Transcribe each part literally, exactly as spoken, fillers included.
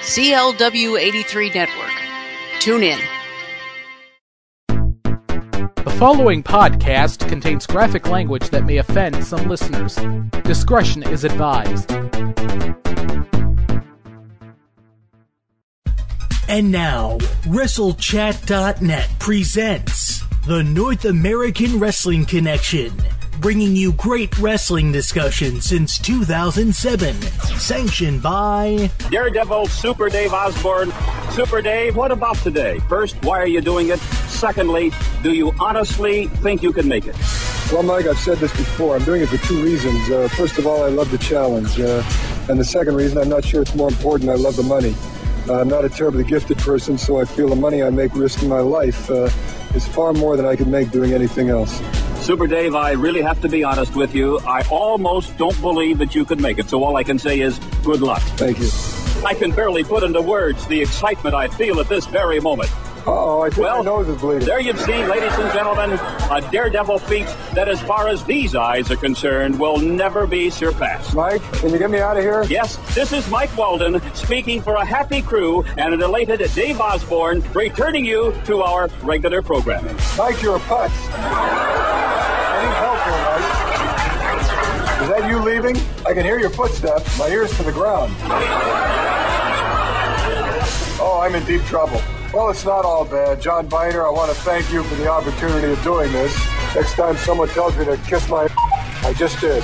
C L W eighty-three Network. Tune in. The following podcast contains graphic language that may offend some listeners. Discretion is advised. And now, WrestleChat dot net presents the North American Wrestling Connection, bringing you great wrestling discussion since two thousand seven, sanctioned by Daredevil, Super Dave Osborne. Super Dave, what about today? First, why are you doing it? Secondly, do you honestly think you can make it? Well, Mike, I've said this before. I'm doing it for two reasons. Uh, first of all, I love the challenge. Uh, and the second reason, I'm not sure it's more important, I love the money. Uh, I'm not a terribly gifted person, so I feel the money I make risking my life uh, is far more than I could make doing anything else. Super Dave, I really have to be honest with you. I almost don't believe that you could make it, so all I can say is good luck. Thank you. I can barely put into words the excitement I feel at this very moment. Uh-oh, I think well, my nose is bleeding. There you've seen, ladies and gentlemen, a Daredevil feat that, as far as these eyes are concerned, will never be surpassed. Mike, can you get me out of here? Yes, this is Mike Walden speaking for a happy crew and an elated Dave Osborne, returning you to our regular programming. Mike, you're a putz. I need help here, Mike. Is that you leaving? I can hear your footsteps. My ears to the ground. Oh, I'm in deep trouble. Well, it's not all bad. John Biner, I want to thank you for the opportunity of doing this. Next time someone tells me to kiss my I just did.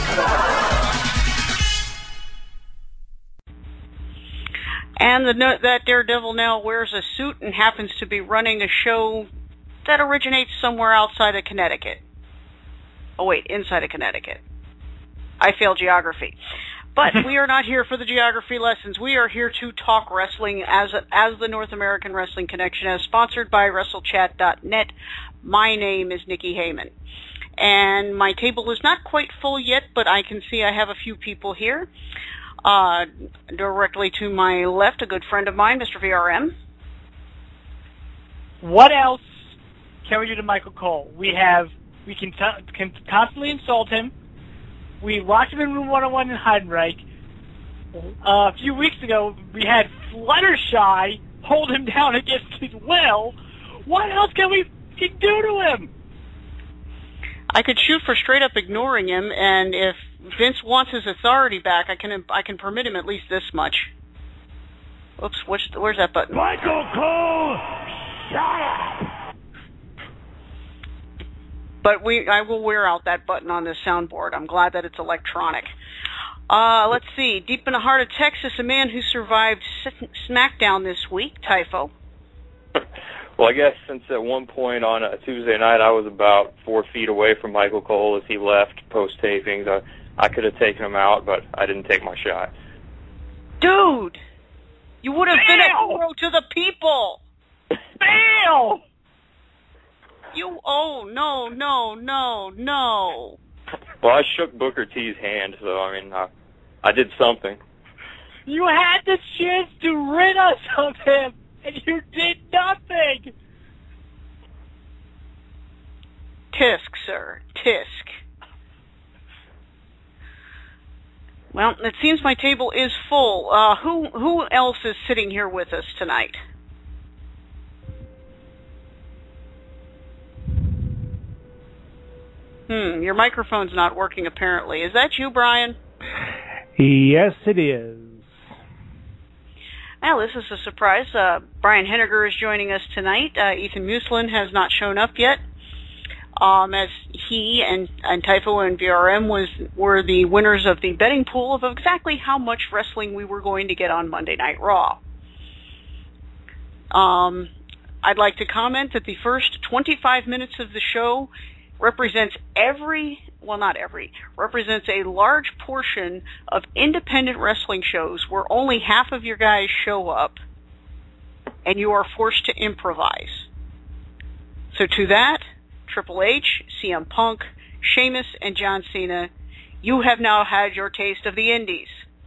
And the, that Daredevil now wears a suit and happens to be running a show that originates somewhere outside of Connecticut. Oh, wait, inside of Connecticut. I failed geography. But we are not here for the geography lessons. We are here to talk wrestling as as the North American Wrestling Connection, as sponsored by WrestleChat dot net. My name is Nikki Heyman. And my table is not quite full yet, but I can see I have a few people here. Uh, directly to my left, a good friend of mine, Mister V R M. What else can we do to Michael Cole? We have, we can, t- can constantly insult him. We locked him in room one oh one in Heidenreich. Uh, a few weeks ago, we had Fluttershy hold him down against his will. What else can we can do to him? I could shoot for straight up ignoring him, and if Vince wants his authority back, I can I can permit him at least this much. Oops, where's, where's that button? Michael Cole, shut up! But we, I will wear out that button on this soundboard. I'm glad that it's electronic. Uh, let's see. Deep in the heart of Texas, a man who survived SmackDown this week, Typho. Well, I guess since at one point on a Tuesday night I was about four feet away from Michael Cole as he left post-tapings, I, I could have taken him out, but I didn't take my shot. Dude! You would have been a hero to the people! Fail! You, oh, no, no, no, no. Well, I shook Booker T's hand, so, I mean, I, I did something. You had the chance to rid us of him, and you did nothing. Tisk, sir, tisk. Well, it seems my table is full. Uh, who, who else is sitting here with us tonight? Hmm, your microphone's not working apparently. Is that you, Brian? Yes, it is. Well, this is a surprise. Uh, Brian Henniger is joining us tonight. Uh, Ethan Muslin has not shown up yet, um, as he and, and Typho and V R M was were the winners of the betting pool of exactly how much wrestling we were going to get on Monday Night Raw. Um, I'd like to comment that the first twenty-five minutes of the show represents every, well not every, represents a large portion of independent wrestling shows where only half of your guys show up and you are forced to improvise. So to that, Triple H, C M Punk, Sheamus, and John Cena, you have now had your taste of the indies.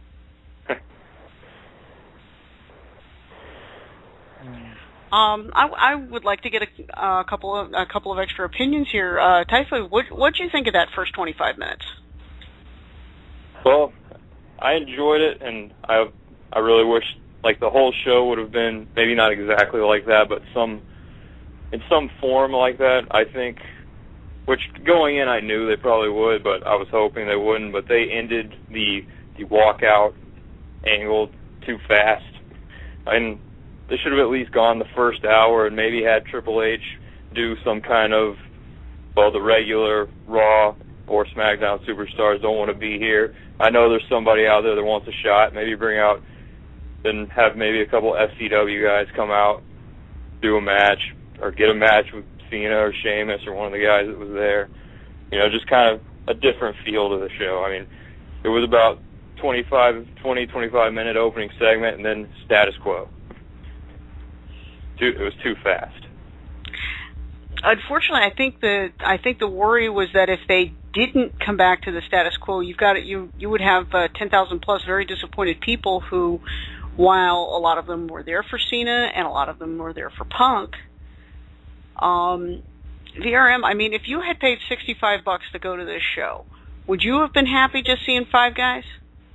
Um, I, I would like to get a, a couple of a couple of extra opinions here. Uh, Typho, what what'd you think of that first twenty-five minutes? Well, I enjoyed it, and I I really wish like the whole show would have been maybe not exactly like that, but some in some form like that, I think. Which going in, I knew they probably would, but I was hoping they wouldn't. But they ended the the walkout angle too fast, and they should have at least gone the first hour and maybe had Triple H do some kind of, well, the regular Raw or SmackDown superstars don't want to be here. I know there's somebody out there that wants a shot. Maybe bring out, then have maybe a couple F C W guys come out, do a match, or get a match with Cena or Sheamus or one of the guys that was there. You know, just kind of a different feel to the show. I mean, it was about twenty-five, twenty, twenty-five minute opening segment and then status quo. Too, it was too fast. Unfortunately, I think the I think the worry was that if they didn't come back to the status quo, you've got it. You you would have uh, ten thousand plus very disappointed people who, while a lot of them were there for Cena and a lot of them were there for Punk, um, V R M. I mean, if you had paid sixty-five bucks to go to this show, would you have been happy just seeing five guys?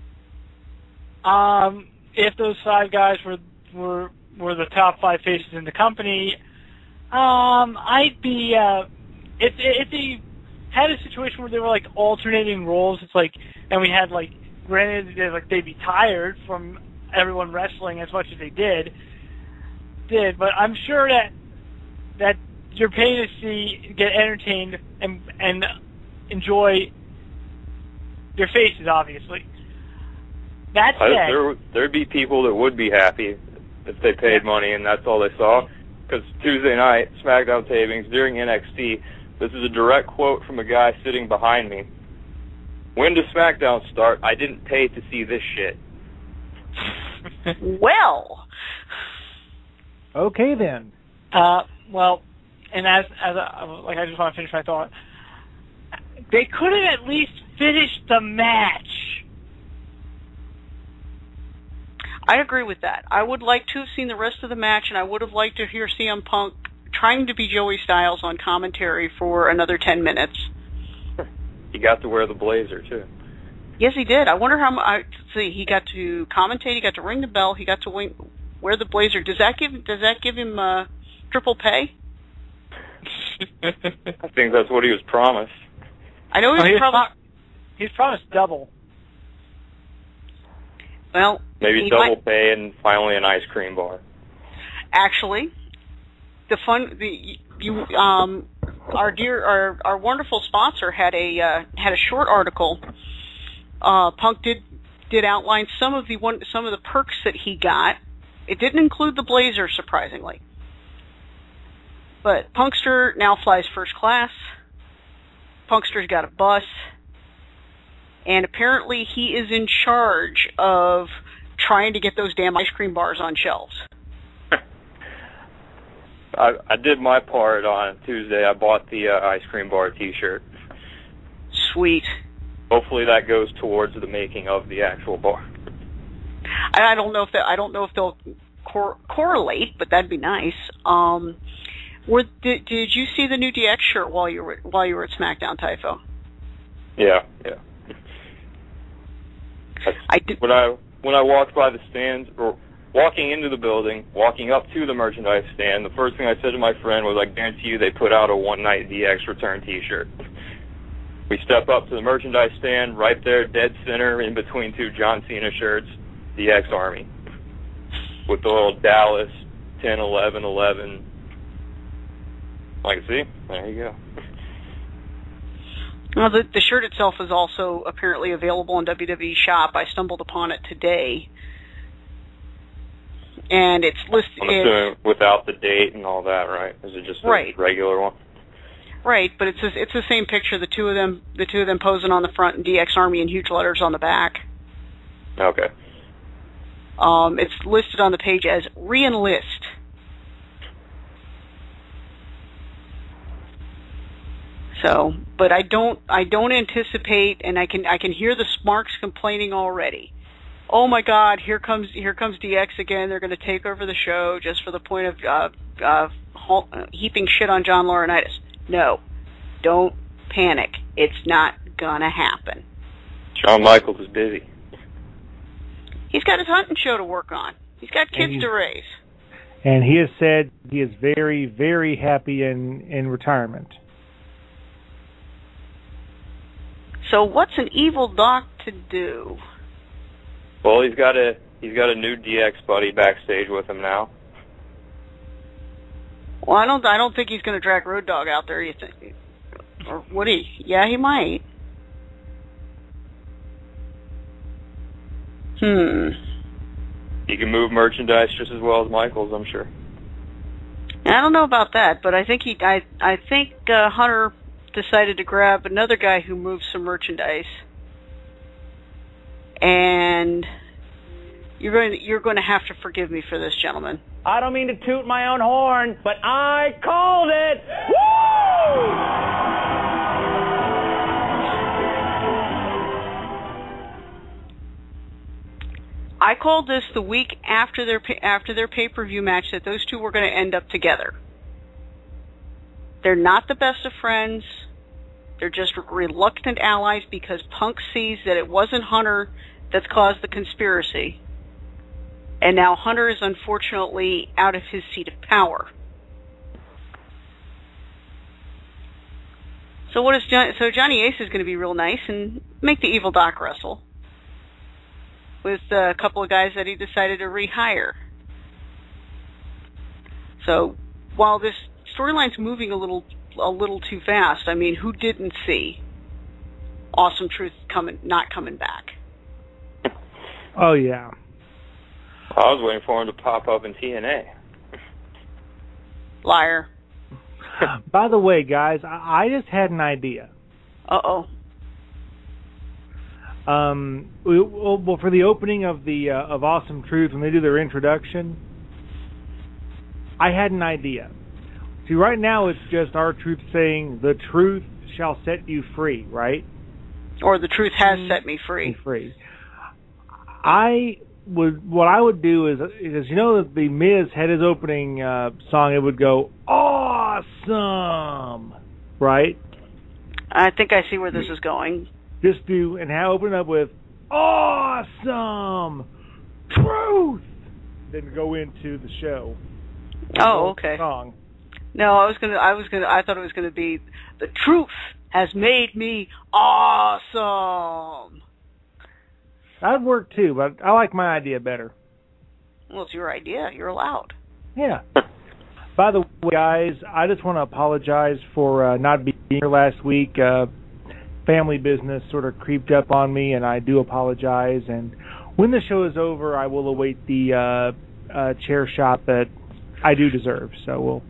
Um, if those five guys were were were the top five faces in the company. Um, I'd be, uh, if, if they had a situation where they were, like, alternating roles, it's like, and we had, like, granted, they'd, like, they'd be tired from everyone wrestling as much as they did, did, but I'm sure that, that you're paying to see, get entertained, and, and enjoy their faces, obviously. That said, I, there, there'd be people that would be happy if they paid money and that's all they saw. Because Tuesday night, SmackDown tapings during N X T, this is a direct quote from a guy sitting behind me. When does SmackDown start? I didn't pay to see this shit. Well. Okay, then. Uh, well, and as, as a, like, I just want to finish my thought. They could have at least finished the match. I agree with that. I would like to have seen the rest of the match, and I would have liked to hear C M Punk trying to be Joey Styles on commentary for another ten minutes. He got to wear the blazer, too. Yes, he did. I wonder how much... See, he got to commentate, he got to ring the bell, he got to wing, wear the blazer. Does that give Does that give him uh, triple pay? I think that's what he was promised. I know he was, oh, he was promised... Pro- he's promised double. Well, maybe double might, pay and finally an ice cream bar. Actually, the fun, the you, um, our dear, our our wonderful sponsor had a uh, had a short article. Uh, Punk did did outline some of the one some of the perks that he got. It didn't include the blazer, surprisingly. But Punkster now flies first class. Punkster's got a bus. And apparently he is in charge of trying to get those damn ice cream bars on shelves. I, I did my part on Tuesday. I bought the uh, ice cream bar T-shirt. Sweet. Hopefully that goes towards the making of the actual bar. I, I don't know if that. I don't know if they'll cor- correlate, but that'd be nice. Um, were did, did you see the new D X shirt while you were while you were at SmackDown, Typho? Yeah, yeah. I did. When I when I walked by the stands, or walking into the building, walking up to the merchandise stand, the first thing I said to my friend was, "I guarantee you they put out a One Night D X return T-shirt." We step up to the merchandise stand, right there, dead center, in between two John Cena shirts, D X Army, with the little Dallas ten eleven eleven. Like, see, there you go. Well, the, the shirt itself is also apparently available in W W E Shop. I stumbled upon it today, and it's listed. I'm assuming without the date and all that, right? Is it just a right. regular one? Right, but it's a, it's the same picture. The two of them, the two of them posing on the front, and D X Army in huge letters on the back. Okay. Um, it's listed on the page as re-enlist. So, but I don't, I don't anticipate, and I can, I can hear the Smarks complaining already. Oh my God, here comes, here comes D X again. They're going to take over the show just for the point of uh, uh, heaping shit on John Laurinaitis. No, don't panic. It's not gonna happen. Shawn Michaels is busy. He's got his hunting show to work on. He's got kids to raise. And he has said he is very, very happy in, in retirement. So what's an evil doc to do? Well, he's got a he's got a new D X buddy backstage with him now. Well, I don't I don't think he's going to drag Road Dogg out there. You think? Or would he? Yeah, he might. Hmm. He can move merchandise just as well as Michaels, I'm sure. I don't know about that, but I think he I I think uh, Hunter decided to grab another guy who moves some merchandise. And you're going to, you're going to have to forgive me for this, gentlemen. I don't mean to toot my own horn, but I called it! Woo! I called this the week after their after their pay-per-view match that those two were going to end up together. They're not the best of friends. They're just reluctant allies because Punk sees that it wasn't Hunter that's caused the conspiracy. And now Hunter is unfortunately out of his seat of power. So what is John, so Johnny Ace is going to be real nice and make the evil Doc wrestle with a couple of guys that he decided to rehire. So while this storyline's moving a little a little too fast, I mean, who didn't see Awesome Truth coming not coming back? Oh yeah. I was waiting for him to pop up in T N A. Liar. By the way, guys, I, I just had an idea. Uh-oh. Um, we, well, for the opening of the uh, of Awesome Truth, when they do their introduction, I had an idea. See, right now it's just R-Truth saying, "The truth shall set you free," right? Or "The truth has set me free." Free. I would. What I would do is, is you know that the Miz had his opening uh, song, it would go awesome, right? I think I see where this is going. Just do and have open up with awesome truth, then go into the show. Oh, okay. Song. No, I was gonna. I was gonna. I thought it was gonna be "The truth has made me awesome." That'd work too, but I like my idea better. Well, it's your idea. You're allowed. Yeah. By the way, guys, I just want to apologize for uh, not being here last week. Uh, family business sort of creeped up on me, and I do apologize. And when the show is over, I will await the uh, uh, chair shot that I do deserve. So we'll.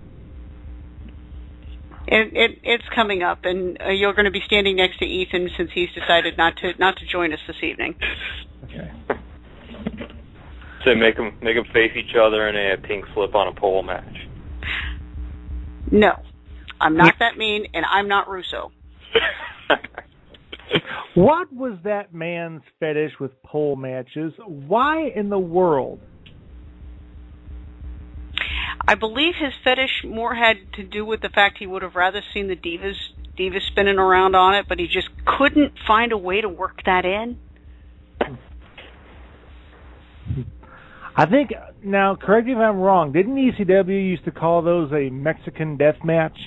It, it it's coming up, and uh, you're going to be standing next to Ethan since he's decided not to not to join us this evening. Okay. So make them make them face each other in a pink slip on a pole match. No, I'm not that mean, and I'm not Russo. What was that man's fetish with pole matches? Why in the world? I believe his fetish more had to do with the fact he would have rather seen the divas divas spinning around on it, but he just couldn't find a way to work that in. I think, now, correct me if I'm wrong, didn't E C W used to call those a Mexican death match?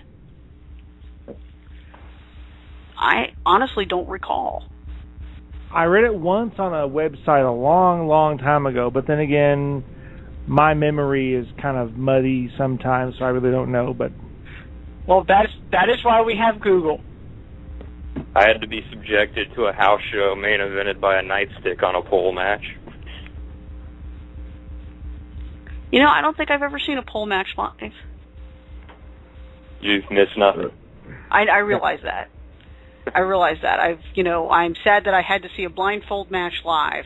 I honestly don't recall. I read it once on a website a long, long time ago, but then again, my memory is kind of muddy sometimes, so I really don't know. But well, that's that is why we have Google. I had to be subjected to a house show main evented by a nightstick on a pole match. You know, I don't think I've ever seen a pole match live. You've missed nothing. I, I realize that. I realize that. I've, you know, I'm sad that I had to see a blindfold match live.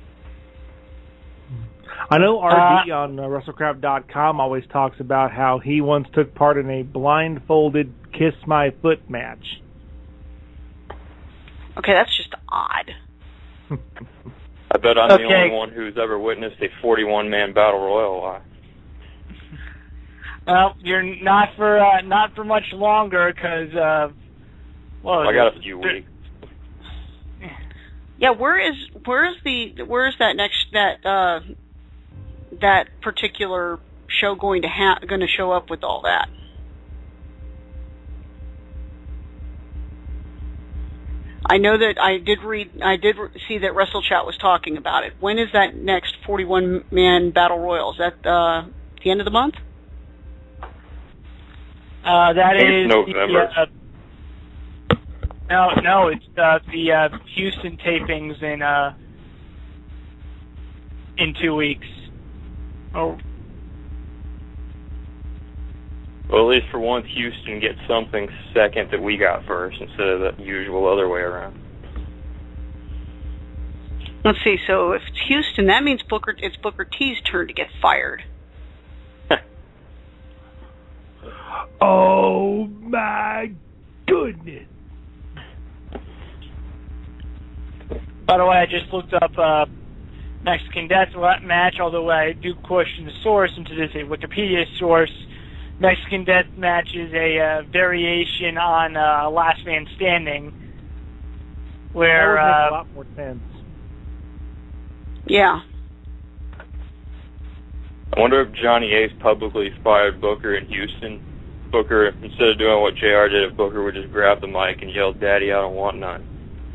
I know R D uh, on uh, WrestleCrap dot com always talks about how he once took part in a blindfolded Kiss My Foot match. Okay, that's just odd. I bet I'm okay. the only one who's ever witnessed a forty-one man battle royal live. Well, you're not for uh, not for much longer because. Uh, well, I got a few weeks. Yeah, where is where is the where is that next that uh, that particular show going to ha- going to show up with all that? I know that I did read, I did see that WrestleChat was talking about it. When is that next forty-one man battle royal? Is that uh, the end of the month? Uh, that is November. The, uh, no, no, it's uh, the uh, Houston tapings in uh, in two weeks. Oh. Well, at least for once, Houston gets something second that we got first instead of the usual other way around. Let's see. So if it's Houston, that means Booker. It's Booker T's turn to get fired. Oh my goodness! By the way, I just looked up uh, Mexican Death Match. Although I do question the source, since it is a Wikipedia source. Mexican Death Match is a uh, variation on uh, Last Man Standing, where that would make uh, a lot more sense. Yeah. I wonder if Johnny Ace publicly fired Booker in Houston. Booker, instead of doing what J R did, if Booker would just grab the mic and yell, "Daddy, I don't want none."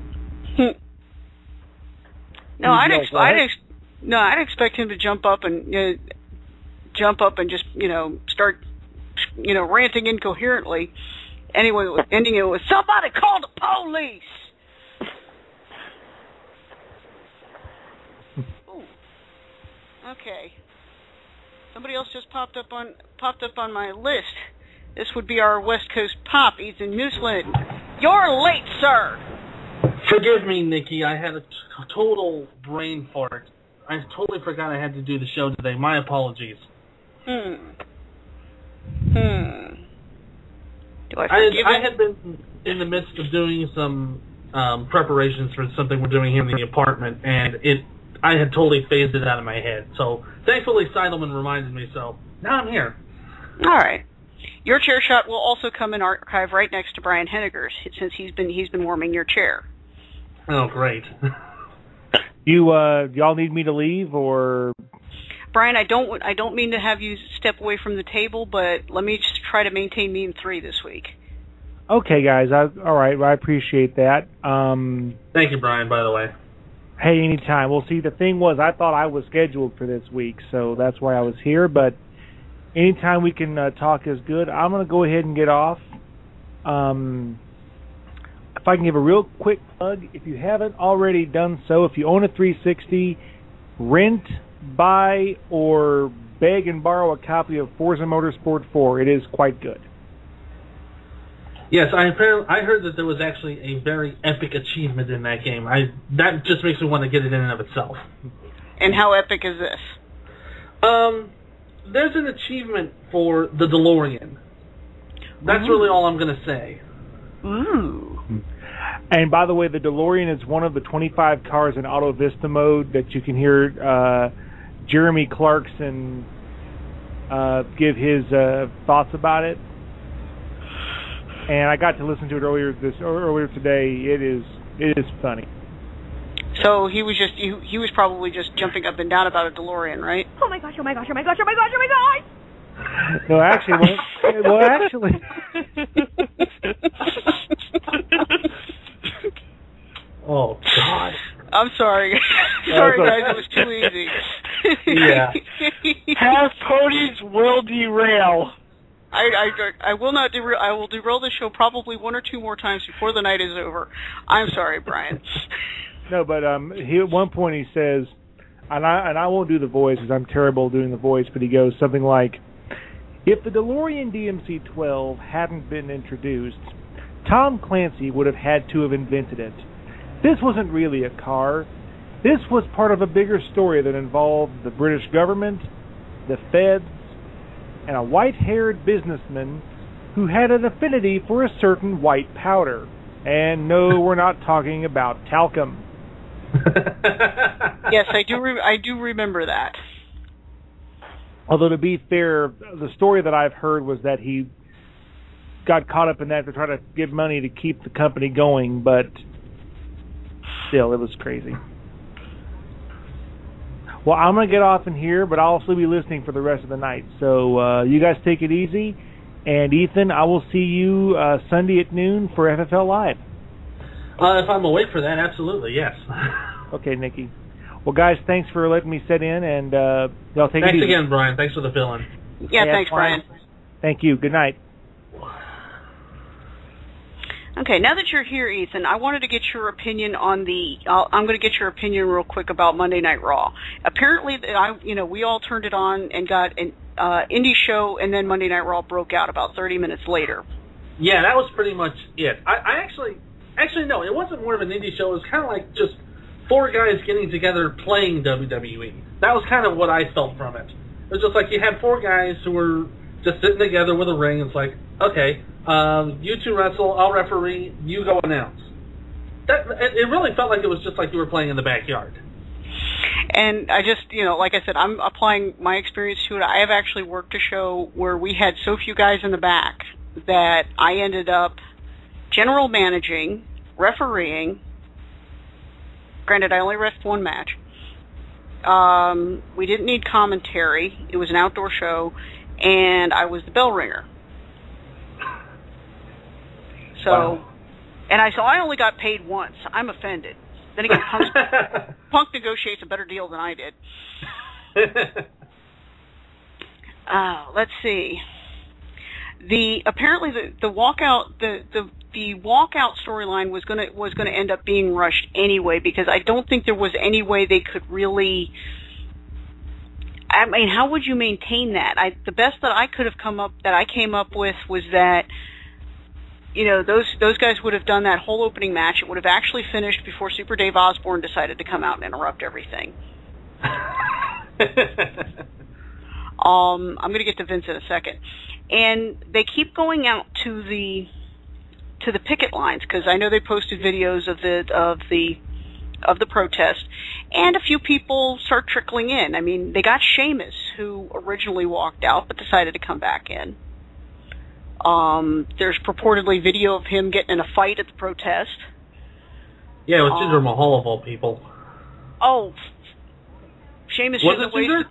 no, I'd, ex- I'd ex- no, I'd expect him to jump up and uh, jump up and just you know start. you know, ranting incoherently, anyway, ending it with, "Somebody call the police!" Ooh. Okay. Somebody else just popped up on popped up on my list. This would be our West Coast Pop, Ethan Mooseland. You're late, sir! Forgive me, Nikki. I had a t- total brain fart. I totally forgot I had to do the show today. My apologies. Hmm. Hmm. Do I I forgive had, him? I had been in the midst of doing some um, preparations for something we're doing here in the apartment, and it I had totally phased it out of my head. So thankfully, Seidelman reminded me. So now I'm here. All right. Your chair shot will also come in archive right next to Brian Henniger's, since he's been he's been warming your chair. Oh, great. You uh, y'all need me to leave or? Brian, I don't I don't mean to have you step away from the table, but let me just try to maintain me in three this week. Okay, guys. I, all right. Well, I appreciate that. Um, Thank you, Brian, by the way. Hey, anytime. Well, see, the thing was, I thought I was scheduled for this week, so that's why I was here. But anytime we can uh, talk is good. I'm going to go ahead and get off. Um, if I can give a real quick plug, if you haven't already done so, if you own a three sixty, rent, buy, or beg and borrow a copy of Forza Motorsport four. It is quite good. Yes, I I heard that there was actually a very epic achievement in that game. I that just makes me want to get it in and of itself. And how epic is this? Um, there's an achievement for the DeLorean. That's Ooh. really all I'm going to say. Ooh. And by the way, the DeLorean is one of the twenty-five cars in Auto Vista mode that you can hear uh, Jeremy Clarkson uh, give his uh, thoughts about it. And I got to listen to it earlier this earlier today. It is it is funny. So he was just he, he was probably just jumping up and down about a DeLorean, right? Oh my gosh! Oh my gosh! Oh my gosh! Oh my gosh! Oh my gosh! No, actually, well, well actually. Oh God! I'm sorry. Sorry, guys. It was too easy. Yeah. Half ponies will derail. I, I, I will not derail. I will derail the show probably one or two more times before the night is over. I'm sorry, Brian. No, but um, he at one point he says, and I and I won't do the voice because I'm terrible at doing the voice, but he goes something like, "If the DeLorean D M C twelve hadn't been introduced, Tom Clancy would have had to have invented it. This wasn't really a car. This was part of a bigger story that involved the British government, the feds, and a white-haired businessman who had an affinity for a certain white powder. And no, we're not talking about talcum." Yes, I do. Re- I do remember that. Although to be fair, the story that I've heard was that he got caught up in that to try to give money to keep the company going, but still, it was crazy. Well, I'm going to get off in here, but I'll also be listening for the rest of the night. So uh, you guys take it easy. And, Ethan, I will see you uh, Sunday at noon for F F L Live. Uh, if I'm awake for that, absolutely, yes. Okay, Nikki. Well, guys, thanks for letting me sit in, and uh, y'all take thanks it easy. Thanks again, Brian. Thanks for the fill-in. Yeah, yeah thanks, Brian. Thank you. Good night. Okay, now that you're here, Ethan, I wanted to get your opinion on the. Uh, I'm going to get your opinion real quick about Monday Night Raw. Apparently, I, you know, we all turned it on and got an uh, indie show, and then Monday Night Raw broke out about thirty minutes later. Yeah, that was pretty much it. I, I actually, actually no, it wasn't more of an indie show. It was kind of like just four guys getting together playing W W E. That was kind of what I felt from it. It was just like you had four guys who were just sitting together with a ring. It's like, okay. Um, you two wrestle, I'll referee, you go announce. That it, it really felt like it was just like you were playing in the backyard. And I just, you know, like I said, I'm applying my experience to it. I have actually worked a show where we had so few guys in the back that I ended up general managing, refereeing. Granted, I only refed one match. Um, we didn't need commentary. It was an outdoor show, and I was the bell ringer. So, wow. and I so I only got paid once. I'm offended. Then again, Punk, Punk negotiates a better deal than I did. uh, let's see. The apparently the, the walkout the the the walkout storyline was gonna was gonna end up being rushed anyway, because I don't think there was any way they could really. I mean, how would you maintain that? I the best that I could have come up that I came up with was that. You know, those those guys would have done that whole opening match. It would have actually finished before Super Dave Osborne decided to come out and interrupt everything. um, I'm going to get to Vince in a second. And they keep going out to the to the picket lines, because I know they posted videos of the of the of the protest, and a few people start trickling in. I mean, they got Sheamus, who originally walked out but decided to come back in. Um, there's purportedly video of him getting in a fight at the protest. Yeah, with Jinder um, Mahal of all people. Oh, Sheamus shouldn't have wasted.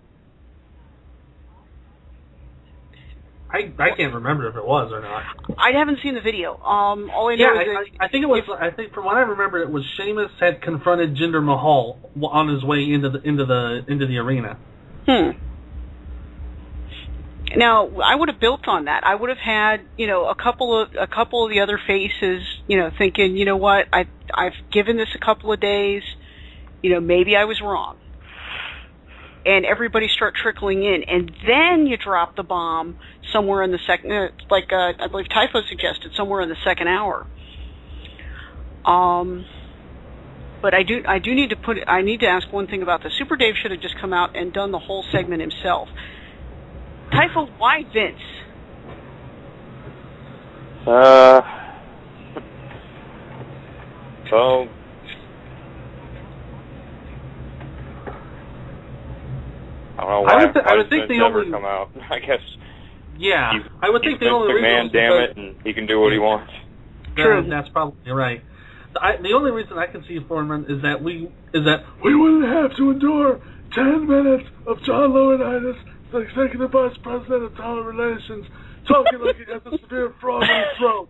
I I can't remember if it was or not. I haven't seen the video. Um, all I know yeah, is I, that I, I think it was. If, I think from what I remember, it was Sheamus had confronted Jinder Mahal on his way into the into the into the arena. Hmm. Now, I would have built on that. I would have had, you know, a couple of a couple of the other faces, you know, thinking, you know what, I I've given this a couple of days, you know, maybe I was wrong. And everybody start trickling in, and then you drop the bomb somewhere in the second, uh, like uh, I believe Typho suggested, somewhere in the second hour. Um, but I do I do need to put I need to ask one thing about this. Super Dave should have just come out and done the whole segment himself. Typho, why Vince? Uh, so, I don't know why, I would, th- why I would think Vince the ever only come out. I guess. Yeah, he's, I would think the only McMahon, reason. damn it, and he can do what he wants. True, that, that's probably right. I, the only reason I can see for him is that we is that we wouldn't have to endure ten minutes of John Laurinaitis, the executive vice president of talent relations, talking like he has a severe frog in his throat.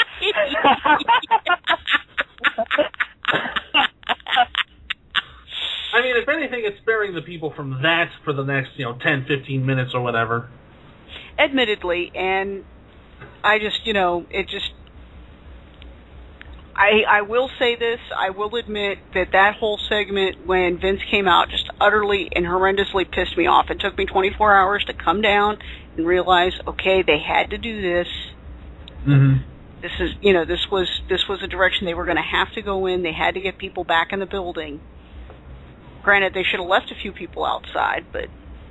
I mean, if anything, it's sparing the people from that for the next, you know, ten, fifteen minutes or whatever. Admittedly, and I just, you know, it just, I I will say this, I will admit that that whole segment when Vince came out just utterly and horrendously pissed me off. It took me twenty-four hours to come down and realize, okay, they had to do this. Mm-hmm. This is, you know, this was this was a direction they were going to have to go in. They had to get people back in the building. Granted, they should have left a few people outside, but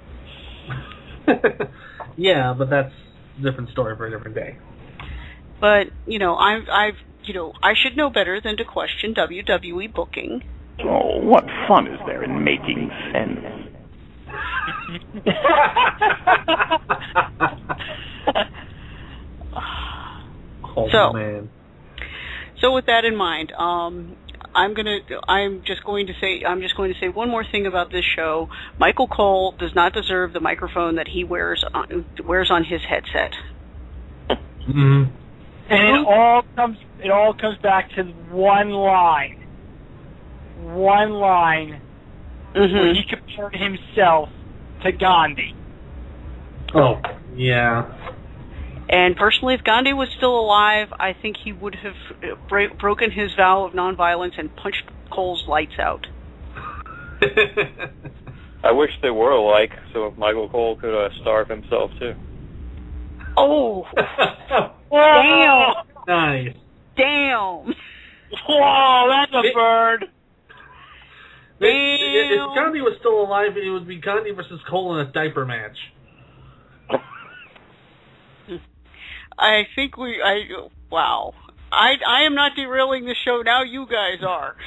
yeah, but that's a different story for a different day. But you know, I've I've you know, I should know better than to question W W E booking. Oh, what fun is there in making sense? oh, so, man. So with that in mind, um, I'm gonna. I'm just going to say. I'm just going to say one more thing about this show. Michael Cole does not deserve the microphone that he wears on wears on his headset. Mm-hmm. And it all comes. It all comes back to one line. One line. Mm-hmm. Where he compared himself to Gandhi. Oh, yeah. And personally, if Gandhi was still alive, I think he would have bra- broken his vow of nonviolence and punched Cole's lights out. I wish they were alike, so Michael Cole could uh, starve himself too. Oh! Damn! Nice. Damn! Whoa, that's a bird. If, if Gandhi was still alive, it would be Gandhi versus Cole in a diaper match. I think we. I wow. I I am not derailing the show now. You guys are.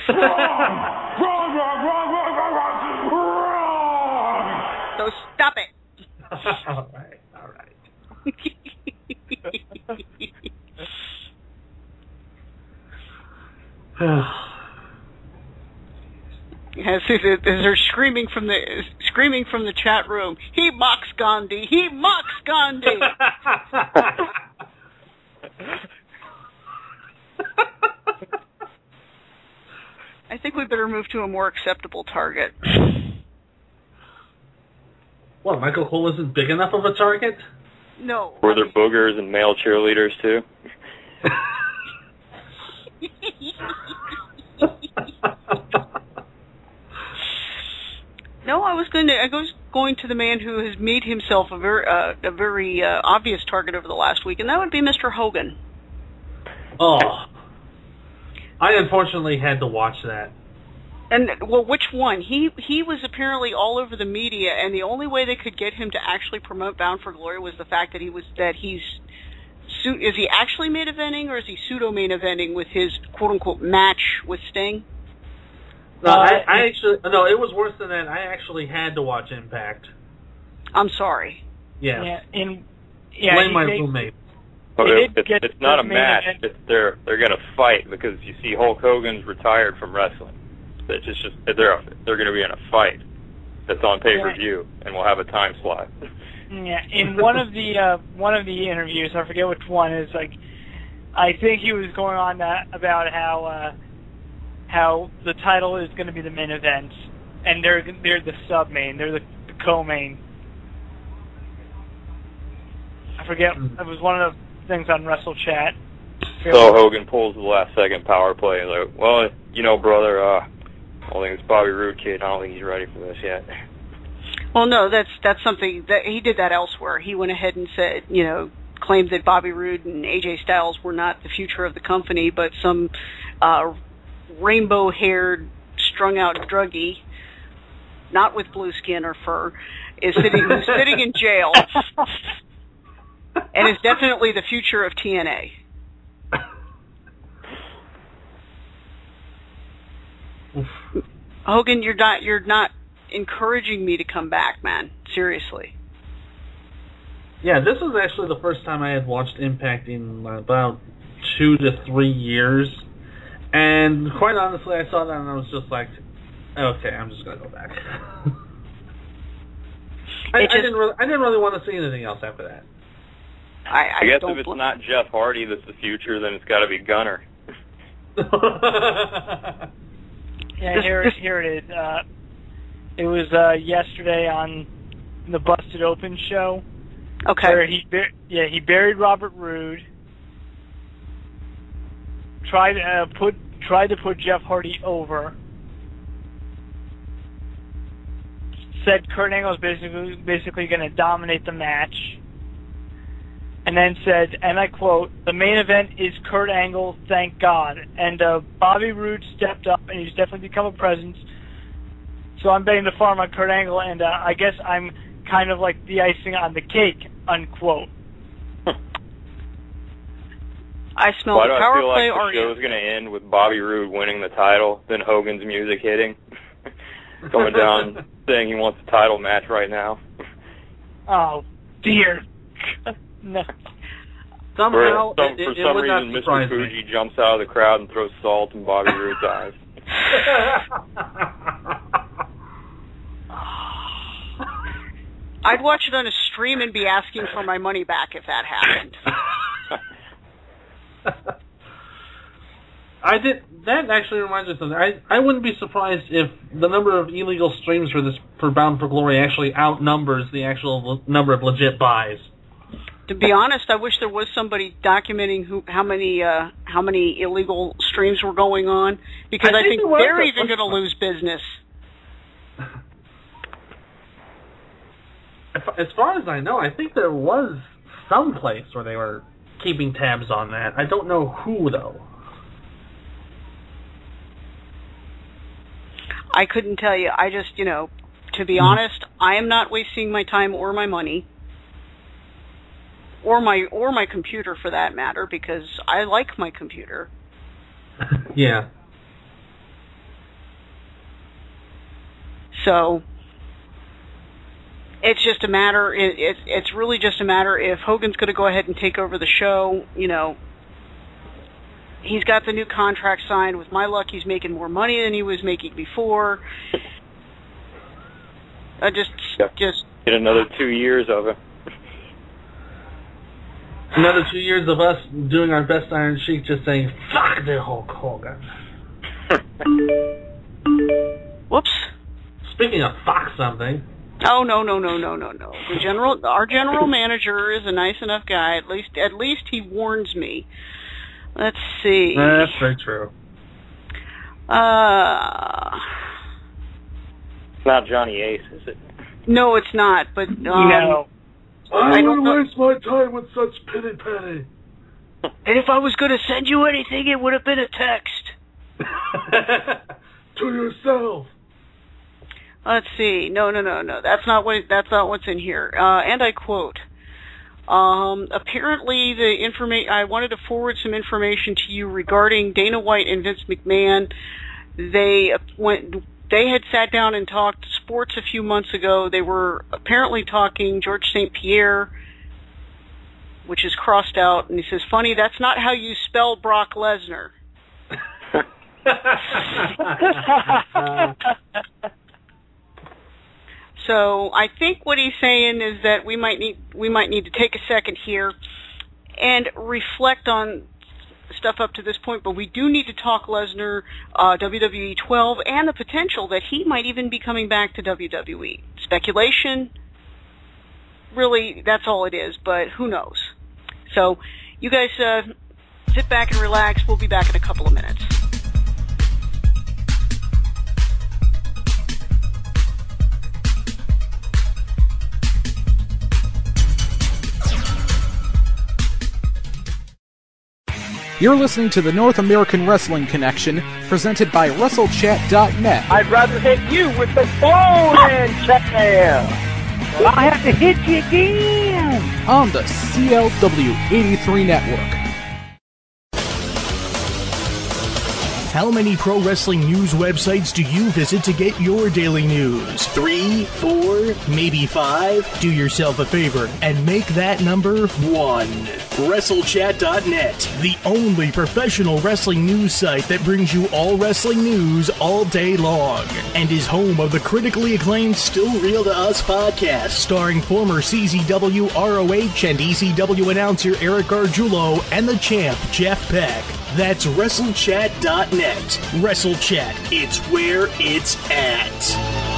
So stop it. all right. All right. As they're screaming from the screaming from the chat room. He mocks Gandhi. He mocks Gandhi. I think we better move to a more acceptable target. What, Michael Cole isn't big enough of a target? No. Were there boogers and male cheerleaders too? No, I was going to. I was going to the man who has made himself a very, uh, a very uh, obvious target over the last week, and that would be Mister Hogan. Oh, I unfortunately had to watch that. And well, which one? He he was apparently all over the media, and the only way they could get him to actually promote Bound for Glory was the fact that he was that he's. Is he actually main eventing, or is he pseudo main eventing with his quote unquote match with Sting? No, I, I actually no. It was worse than that. I actually had to watch Impact. I'm sorry. Yes. Yeah. In yeah. Blame my they, roommate. Oh, they it's, it's, it's not a match. It's they're they're gonna fight because you see Hulk Hogan's retired from wrestling. It's just, just they're they're gonna be in a fight that's on pay per view, yeah. And we'll have a time slot. Yeah. In one of the uh, one of the interviews, I forget which one, is like, I think he was going on that about how. Uh, how the title is going to be the main event, and they're they're the sub-main, they're the, the co-main. I forget, it was one of the things on Wrestle Chat. So Hogan pulls the last second power play, like, well, you know, brother, uh, I don't think it's Bobby Roode kid, I don't think he's ready for this yet. Well, no, that's that's something, that he did that elsewhere. He went ahead and said, you know, claimed that Bobby Roode and A J Styles were not the future of the company, but some uh, rainbow-haired, strung-out druggie, not with blue skin or fur, is sitting who's sitting in jail, and is definitely the future of T N A. Hogan, you're not you're not encouraging me to come back, man. Seriously. Yeah, this was actually the first time I had watched Impact in about two to three years. And quite honestly, I saw that and I was just like, okay, I'm just going to go back. I, just, I didn't really, I didn't really want to see anything else after that. I, I, I guess don't if it's bl- not Jeff Hardy that's the future, then it's got to be Gunner. Yeah, here, here it is. Uh, it was uh, yesterday on the Busted Open show. Okay. Where he, bur- yeah, he buried Robert Roode. Tried uh, put tried to put Jeff Hardy over. Said Kurt Angle is basically basically going to dominate the match. And then said, and I quote, "The main event is Kurt Angle, thank God." And uh, Bobby Roode stepped up, and he's definitely become a presence. So I'm betting the farm on Kurt Angle, and uh, I guess I'm kind of like the icing on the cake, unquote. I smell Why the do power I feel play like the argument. show's going to end with Bobby Roode winning the title, then Hogan's music hitting, coming down saying he wants a title match right now? Oh, dear. No. Somehow, for some, it, for it some would reason, not Mister surprise Fuji me. jumps out of the crowd and throws salt in Bobby Roode's eyes. I'd watch it on a stream and be asking for my money back if that happened. I did. That actually reminds me of something. I, I wouldn't be surprised if the number of illegal streams for this for Bound for Glory actually outnumbers the actual le- number of legit buys. To be honest, I wish there was somebody documenting who how many uh, how many illegal streams were going on, because I, I think, think they're was, even going to lose business. As far as I know, I think there was some place where they were keeping tabs on that. I don't know who, though. I couldn't tell you. I just, you know, to be mm. honest, I am not wasting my time or my money, or my or my computer for that matter, because I like my computer. Yeah. So it's just a matter. It, it, it's really just a matter if Hogan's going to go ahead and take over the show. You know, he's got the new contract signed. With my luck, he's making more money than he was making before. I just, yeah. just get another two years of it. Another two years of us doing our best Iron Sheik, just saying "fuck the Hulk Hogan." Whoops. Speaking of fuck something. Oh no no no no no no! The general, our general manager is a nice enough guy. At least, at least he warns me. Let's see. That's very true. Uh, it's not Johnny Ace, is it? No, it's not. But um, no. I, I don't waste my time with such pity patty. And if I was going to send you anything, it would have been a text. To yourself. Let's see. No, no, no, no. That's not what. That's not what's in here. Uh, and I quote. Um, apparently, the informa- I wanted to forward some information to you regarding Dana White and Vince McMahon. They uh, went. They had sat down and talked sports a few months ago. They were apparently talking George Saint Pierre, which is crossed out, and he says, "Funny, that's not how you spell Brock Lesnar." So I think what he's saying is that we might need we might need to take a second here and reflect on stuff up to this point, but we do need to talk Lesnar, uh, W W E twelve, and the potential that he might even be coming back to W W E. Speculation, really, that's all it is, but who knows? So you guys uh, sit back and relax. We'll be back in a couple of minutes. You're listening to the North American Wrestling Connection, presented by WrestleChat dot net. I'd rather hit you with the phone-in chair. Well, I have to hit you again. On the C L W eighty-three Network. How many pro wrestling news websites do you visit to get your daily news? Three, four, maybe five? Do yourself a favor and make that number one. WrestleChat dot net, the only professional wrestling news site that brings you all wrestling news all day long, and is home of the critically acclaimed Still Real to Us podcast, starring former C Z W, R O H, and E C W announcer Eric Gargiulo and the champ Jeff Beck. That's WrestleChat dot net. WrestleChat, it's where it's at.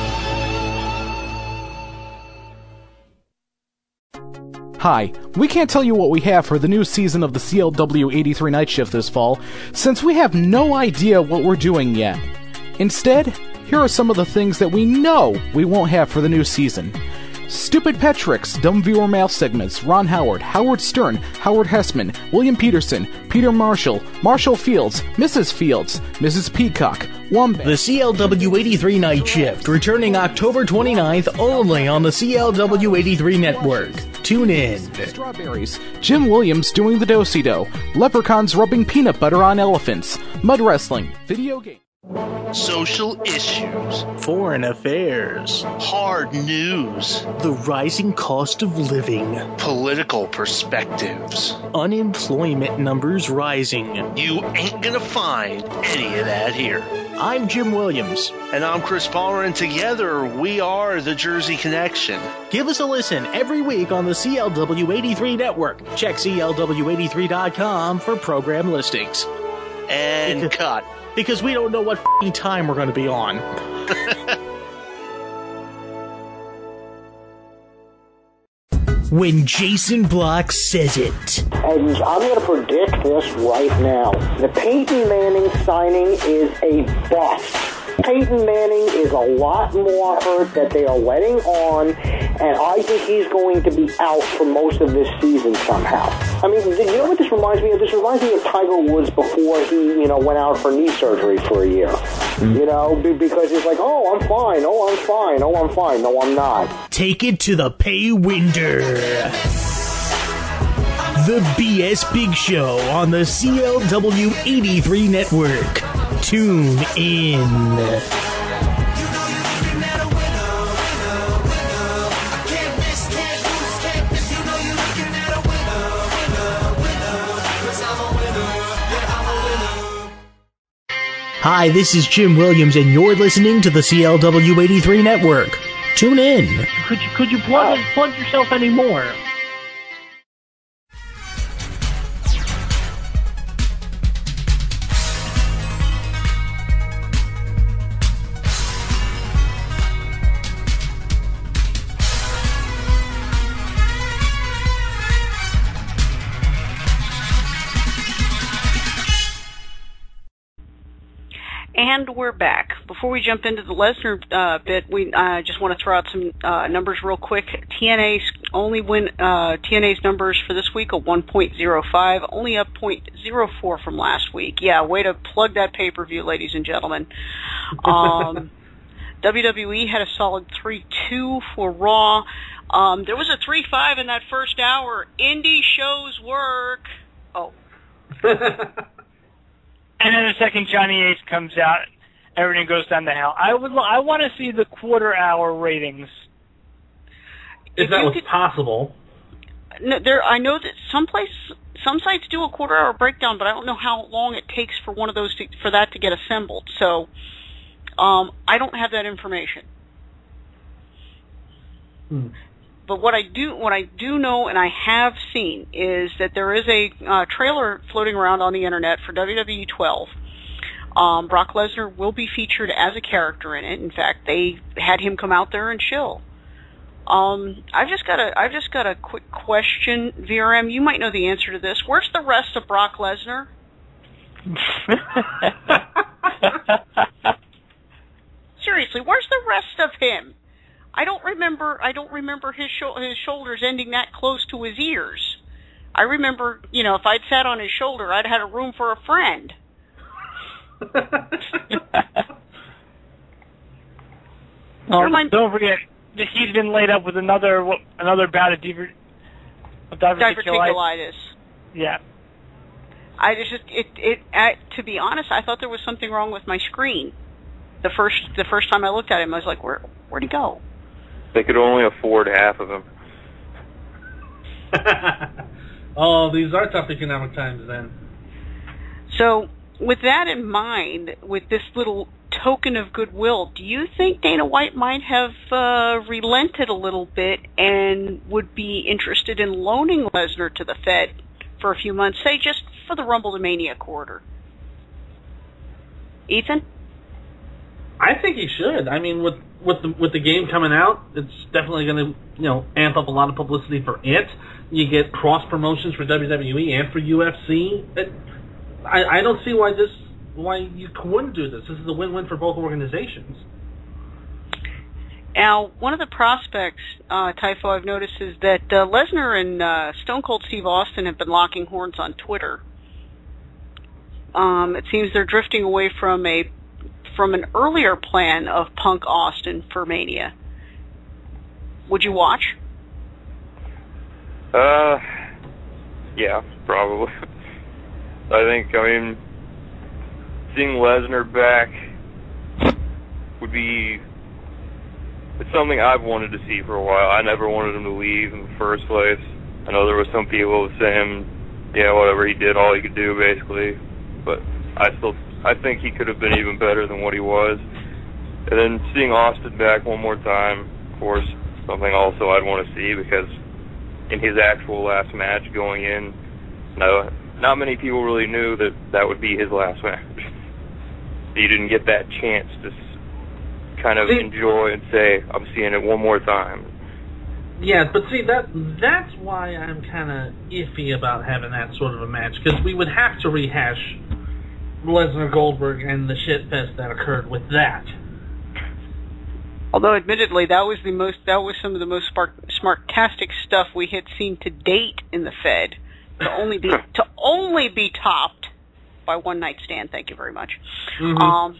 Hi, we can't tell you what we have for the new season of the C L W eighty-three Night Shift this fall, since we have no idea what we're doing yet. Instead, here are some of the things that we know we won't have for the new season. Stupid Pet Tricks, Dumb Viewer Mail Segments, Ron Howard, Howard Stern, Howard Hessman, William Peterson, Peter Marshall, Marshall Fields, Missus Fields, Missus Peacock, Wombat. The C L W eighty-three Night Shift, returning October twenty-ninth only on the C L W eighty-three Network. Tune in. Strawberries, Jim Williams doing the do-si-do, leprechauns rubbing peanut butter on elephants, mud wrestling, video game. Social issues, foreign affairs, hard news, the rising cost of living, political perspectives, unemployment numbers rising. You ain't gonna find any of that here. I'm Jim Williams. And I'm Chris Palmer, and together we are the Jersey Connection. Give us a listen every week on the C L W eighty-three network. Check C L W eighty-three dot com for program listings. And because, cut. Because we don't know what f***ing time we're going to be on. When Jason Block says it. And I'm going to predict this right now. The Peyton Manning signing is a bust. Peyton Manning is a lot more hurt that they are letting on, and I think he's going to be out for most of this season somehow. I mean, you know what this reminds me of? This reminds me of Tiger Woods before he, you know, went out for knee surgery for a year. Mm-hmm. You know, because he's like, oh, I'm fine, oh, I'm fine, oh, I'm fine, no, I'm not. Take it to the pay window. The B S Big Show on the C L W eighty-three network. Tune in. Hi, this is Jim Williams, and you're listening to the C L W eighty-three network. Tune in. Could you, could you plug, uh, plug yourself anymore? And we're back. Before we jump into the Lesnar uh, bit, we uh, just want to throw out some uh, numbers real quick. T N A's only win. Uh, T N A's numbers for this week are one point oh five, only up zero point zero four from last week. Yeah, way to plug that pay-per-view, ladies and gentlemen. Um, W W E had a solid three two for Raw. Um, there was a three five in that first hour. Indie shows work. Oh. And then the second Johnny Ace comes out, everything goes down to hell. I would, I want to see the quarter hour ratings. If, if that was could, possible. No, there. I know that some place, some sites do a quarter hour breakdown, but I don't know how long it takes for one of those to, for that to get assembled. So, um, I don't have that information. Hmm. But what I do, what I do know, and I have seen, is that there is a uh, trailer floating around on the internet for W W E twelve. Um, Brock Lesnar will be featured as a character in it. In fact, they had him come out there and chill. Um, I've just got a, I've just got a quick question, V R M. You might know the answer to this. Where's the rest of Brock Lesnar? Seriously, where's the rest of him? I don't remember. I don't remember his sho- his shoulders ending that close to his ears. I remember, you know, if I'd sat on his shoulder, I'd had a room for a friend. Oh, don't forget, he's been laid up with another another bout of diver- diverticulitis. Yeah. I just it it I, to be honest, I thought there was something wrong with my screen. The first the first time I looked at him, I was like, where where'd he go? They could only afford half of him. Oh, these are tough economic times then. So, with that in mind, with this little token of goodwill, do you think Dana White might have uh, relented a little bit and would be interested in loaning Lesnar to the Fed for a few months, say just for the Rumble to Mania quarter? Ethan? I think he should. I mean, with with the with the game coming out, it's definitely going to you know amp up a lot of publicity for it. You get cross promotions for W W E and for U F C. It, I I don't see why this why you wouldn't do this. This is a win-win for both organizations. Now, one of the prospects, uh, Typho, I've noticed is that uh, Lesnar and uh, Stone Cold Steve Austin have been locking horns on Twitter. Um, it seems they're drifting away from a from an earlier plan of Punk Austin for Mania. Would you watch? Uh, yeah, probably. I think, I mean, seeing Lesnar back would be, it's something I've wanted to see for a while. I never wanted him to leave in the first place. I know there was some people saying, yeah, whatever he did, all he could do, basically. But I still I think he could have been even better than what he was. And then seeing Austin back one more time, of course, something also I'd want to see, because in his actual last match going in, no, not many people really knew that that would be his last match. He didn't get that chance to kind of enjoy and say, I'm seeing it one more time. Yeah, but see, that that's why I'm kind of iffy about having that sort of a match, because we would have to rehash Lesnar Goldberg and the shitfest that occurred with that. Although, admittedly, that was the most that was some of the most smart, smartastic stuff we had seen to date in the Fed. To only be to only be topped by One Night Stand. Thank you very much. Mm-hmm. Um,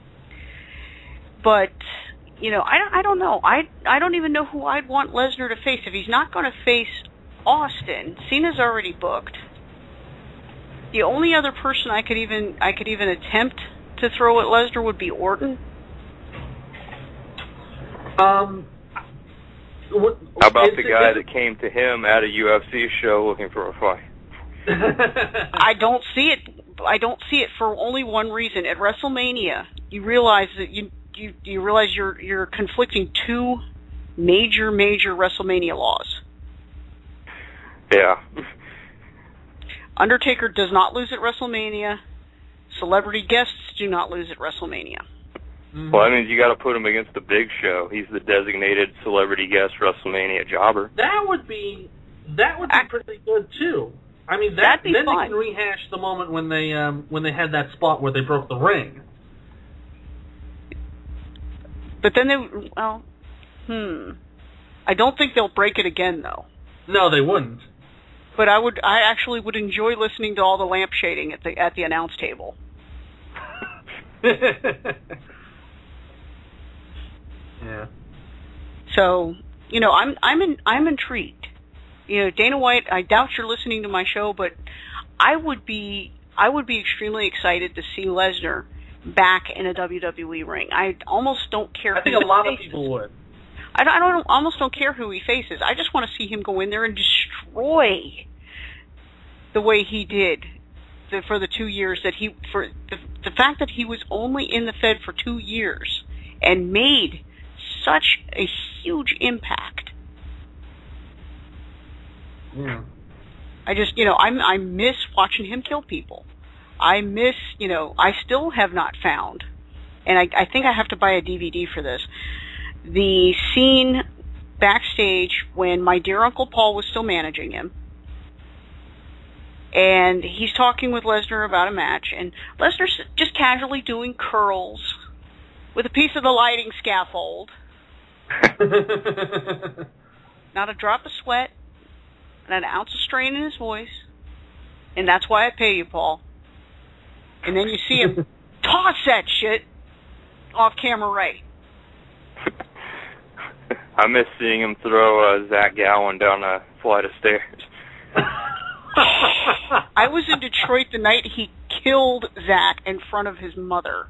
but you know, I don't I don't know. I I don't even know who I'd want Lesnar to face if he's not going to face Austin. Cena's already booked. The only other person I could even I could even attempt to throw at Lesnar would be Orton. Um, what, How about the it, guy it, that came to him at a U F C show looking for a fight? I don't see it. I don't see it for only one reason. At WrestleMania, you realize that you you you realize you're you're conflicting two major major WrestleMania laws. Yeah. Undertaker does not lose at WrestleMania. Celebrity guests do not lose at WrestleMania. Mm-hmm. Well, I mean, you got to put him against the Big Show. He's the designated celebrity guest WrestleMania jobber. That would be that would be pretty good too. I mean, that be then fun. they can rehash the moment when they um, when they had that spot where they broke the ring. But then they well, hmm. I don't think they'll break it again though. No, they wouldn't. But I would. I actually would enjoy listening to all the lamp shading at the at the announce table. Yeah. So, you know, I'm I'm in, I'm intrigued. You know, Dana White, I doubt you're listening to my show, but I would be I would be extremely excited to see Lesnar back in a W W E ring. I almost don't care. I think who a lot he of faces. people would. I don't, I don't almost don't care who he faces. I just want to see him go in there and destroy the way he did the, for the two years that he for the, the fact that he was only in the Fed for two years and made such a huge impact. Yeah. I just, you know, I I miss watching him kill people. I miss, you know, I still have not found, and I, I think I have to buy a D V D for this, the scene backstage when my dear Uncle Paul was still managing him, and he's talking with Lesnar about a match, and Lesnar's just casually doing curls with a piece of the lighting scaffold. Not a drop of sweat, not an ounce of strain in his voice, and that's why I pay you, Paul. And then you see him toss that shit off camera right. I miss seeing him throw uh, Zach Gowen down a flight of stairs. I was in Detroit the night he killed Zach in front of his mother.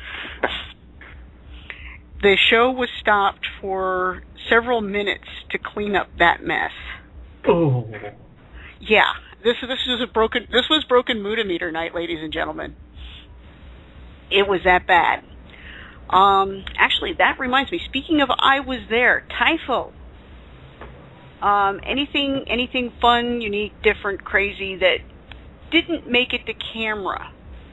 The show was stopped for several minutes to clean up that mess. Oh. Yeah, this this was a broken this was broken Mudameter night, ladies and gentlemen. It was that bad. Um, actually, that reminds me. Speaking of, I was there. Typho. Um, anything anything fun, unique, different, crazy that didn't make it to camera?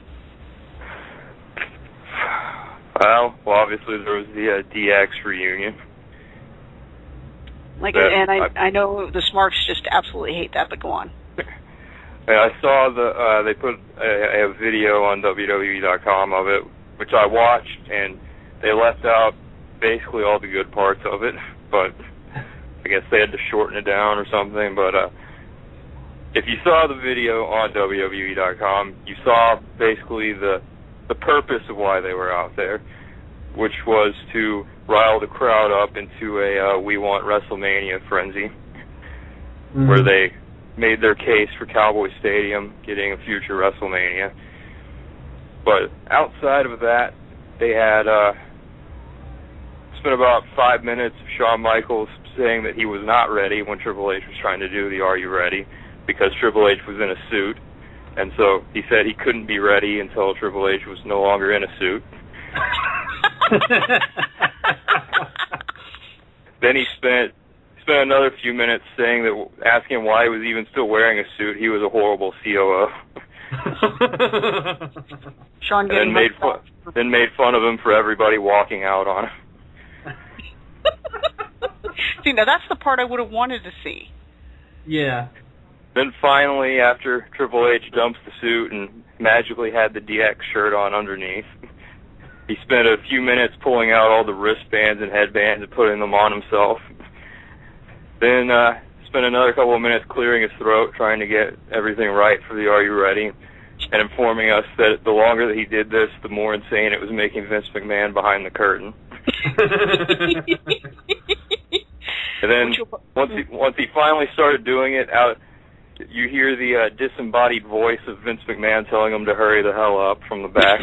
Well, well, obviously there was the uh, D X reunion. Like, that, and I, I I know the Smarks just absolutely hate that, but go on. I saw the uh, they put a, a video on W W E dot com of it, which I watched, and they left out basically all the good parts of it, but I guess they had to shorten it down or something. But uh, if you saw the video on W W E dot com, you saw basically the the purpose of why they were out there, which was to rile the crowd up into a uh, We Want WrestleMania frenzy, mm-hmm. where they made their case for Cowboy Stadium getting a future WrestleMania. But outside of that, they had uh, spent about five minutes of Shawn Michaels saying that he was not ready when Triple H was trying to do the Are You Ready, because Triple H was in a suit. And so he said he couldn't be ready until Triple H was no longer in a suit. Then he spent spent another few minutes saying that, asking him why he was even still wearing a suit. He was a horrible C O O. Sean getting and then made fun, then made fun of him for everybody walking out on him. See, now that's the part I would have wanted to see. Yeah. Then finally, after Triple H dumps the suit and magically had the D X shirt on underneath, he spent a few minutes pulling out all the wristbands and headbands and putting them on himself. Then uh, spent another couple of minutes clearing his throat, trying to get everything right for the Are You Ready, and informing us that the longer that he did this, the more insane it was making Vince McMahon behind the curtain. And then once he, once he finally started doing it, out you hear the uh, disembodied voice of Vince McMahon telling him to hurry the hell up from the back.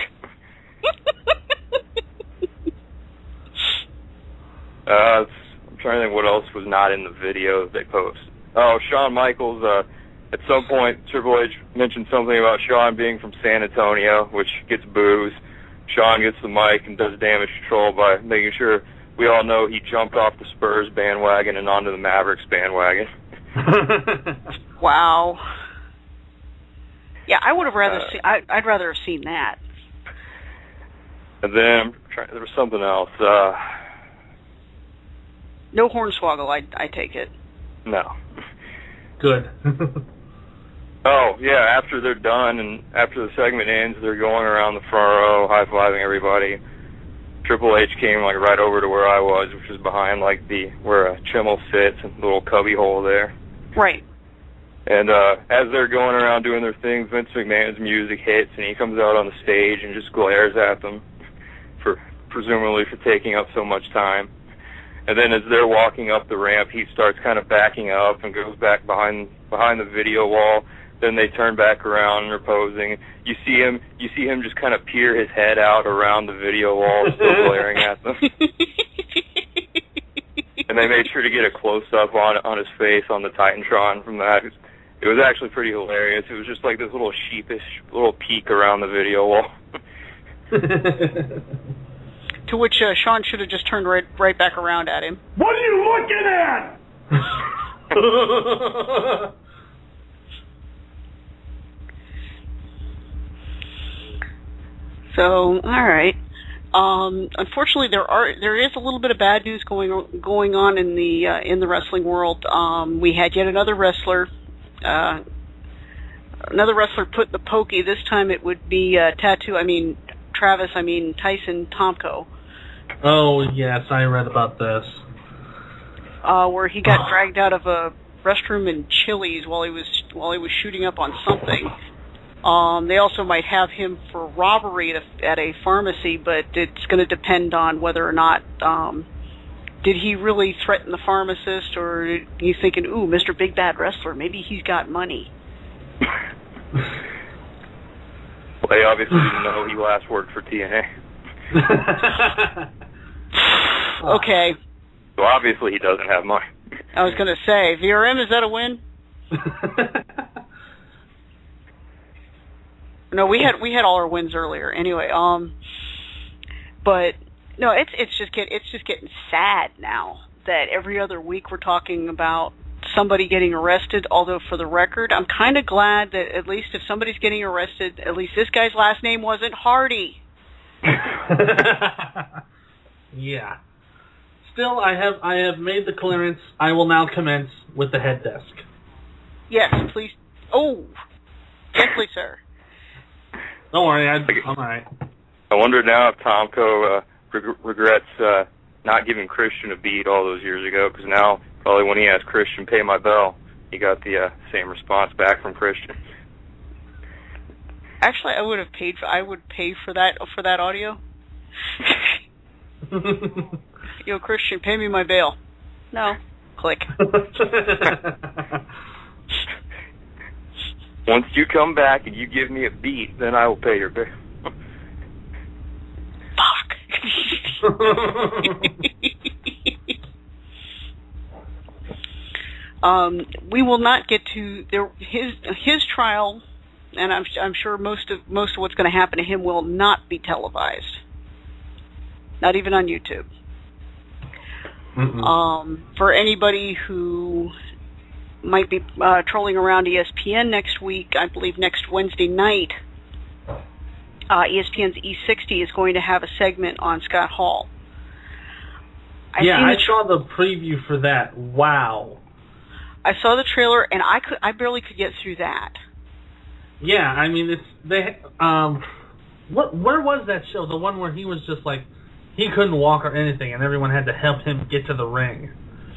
uh, I'm trying to think what else was not in the video that they posted. Oh, Shawn Michaels, uh, at some point, Triple H mentioned something about Shawn being from San Antonio, which gets boos. Shawn gets the mic and does damage control by making sure we all know he jumped off the Spurs bandwagon and onto the Mavericks bandwagon. Wow. Yeah, I would have rather Uh, seen. I, I'd rather have seen that. And then I'm trying, there was something else. Uh, No hornswoggle. I I take it. no. Good. Oh, yeah, after they're done and after the segment ends, they're going around the front row, high-fiving everybody. Triple H came, like, right over to where I was, which was behind, like, the where uh, Chimmel sits, and the little cubby hole there. Right. And uh, as they're going around doing their thing, Vince McMahon's music hits, and he comes out on the stage and just glares at them, for presumably for taking up so much time. And then as they're walking up the ramp, he starts kind of backing up and goes back behind behind the video wall. Then they turn back around and are posing. You see him, you see him just kind of peer his head out around the video wall, still glaring at them. And they made sure to get a close-up on on his face on the Titantron from that. It was actually pretty hilarious. It was just like this little sheepish little peek around the video wall. To which uh, Sean should have just turned right right back around at him. What are you looking at? So, all right. Um, unfortunately, there are there is a little bit of bad news going on, going on in the uh, in the wrestling world. Um, we had yet another wrestler, uh, another wrestler put in the pokey. This time it would be uh, tattoo. I mean Travis. I mean Tyson Tomko. Oh yes, I read about this. Uh, where he got dragged out of a restroom in Chili's while he was while he was shooting up on something. Um, they also might have him for robbery at a, at a pharmacy, but it's going to depend on whether or not um, did he really threaten the pharmacist, or are you thinking, ooh, Mister Big Bad Wrestler, maybe he's got money. Well, they obviously didn't know he last worked for T N A. Okay. So obviously he doesn't have money. I was going to say, V R M, is that a win? No, we had we had all our wins earlier. Anyway, um, but no, it's it's just get it's just getting sad now that every other week we're talking about somebody getting arrested. Although for the record, I'm kind of glad that at least if somebody's getting arrested, at least this guy's last name wasn't Hardy. Yeah. Still, I have I have made the clearance. I will now commence with the head desk. Yes, please. Oh, gently, sir. Don't worry, I, I'm all right. I wonder now if Tomko uh, reg- regrets uh, not giving Christian a beat all those years ago, because now probably when he asked Christian, pay my bell, he got the uh, same response back from Christian. Actually, I would have paid. For, I would pay for that for that audio. Yo, Christian, pay me my bail. No. Click. Once you come back and you give me a beat, then I will pay your bill. Fuck. um, we will not get to there. His his trial and I'm I'm sure most of most of what's going to happen to him will not be televised, not even on YouTube. Mm-mm. Um, for anybody who might be uh, trolling around E S P N next week, I believe next Wednesday night, uh, E S P N's E sixty is going to have a segment on Scott Hall. I yeah, I tra- saw the preview for that. Wow. I saw the trailer, and I could I barely could get through that. Yeah, I mean, it's they. Um, what where was that show? The one where he was just like he couldn't walk or anything, and everyone had to help him get to the ring.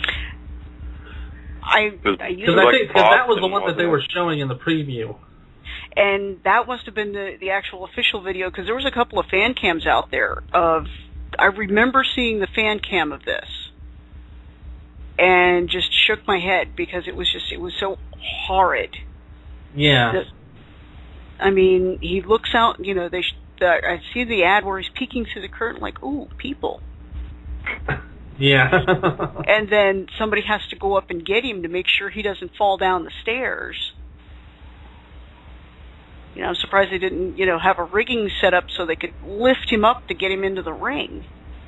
I Because I, I, used I think cause that was the one that they were showing in the preview. And that must have been the the actual official video, because there was a couple of fan cams out there of. I remember seeing the fan cam of this, and just shook my head because it was just it was so horrid. Yeah. The, I mean, he looks out. You know, they. Sh- the, I see the ad where he's peeking through the curtain, like, "Ooh, people." Yeah. And then somebody has to go up and get him to make sure he doesn't fall down the stairs. You know, I'm surprised they didn't, you know, have a rigging set up so they could lift him up to get him into the ring.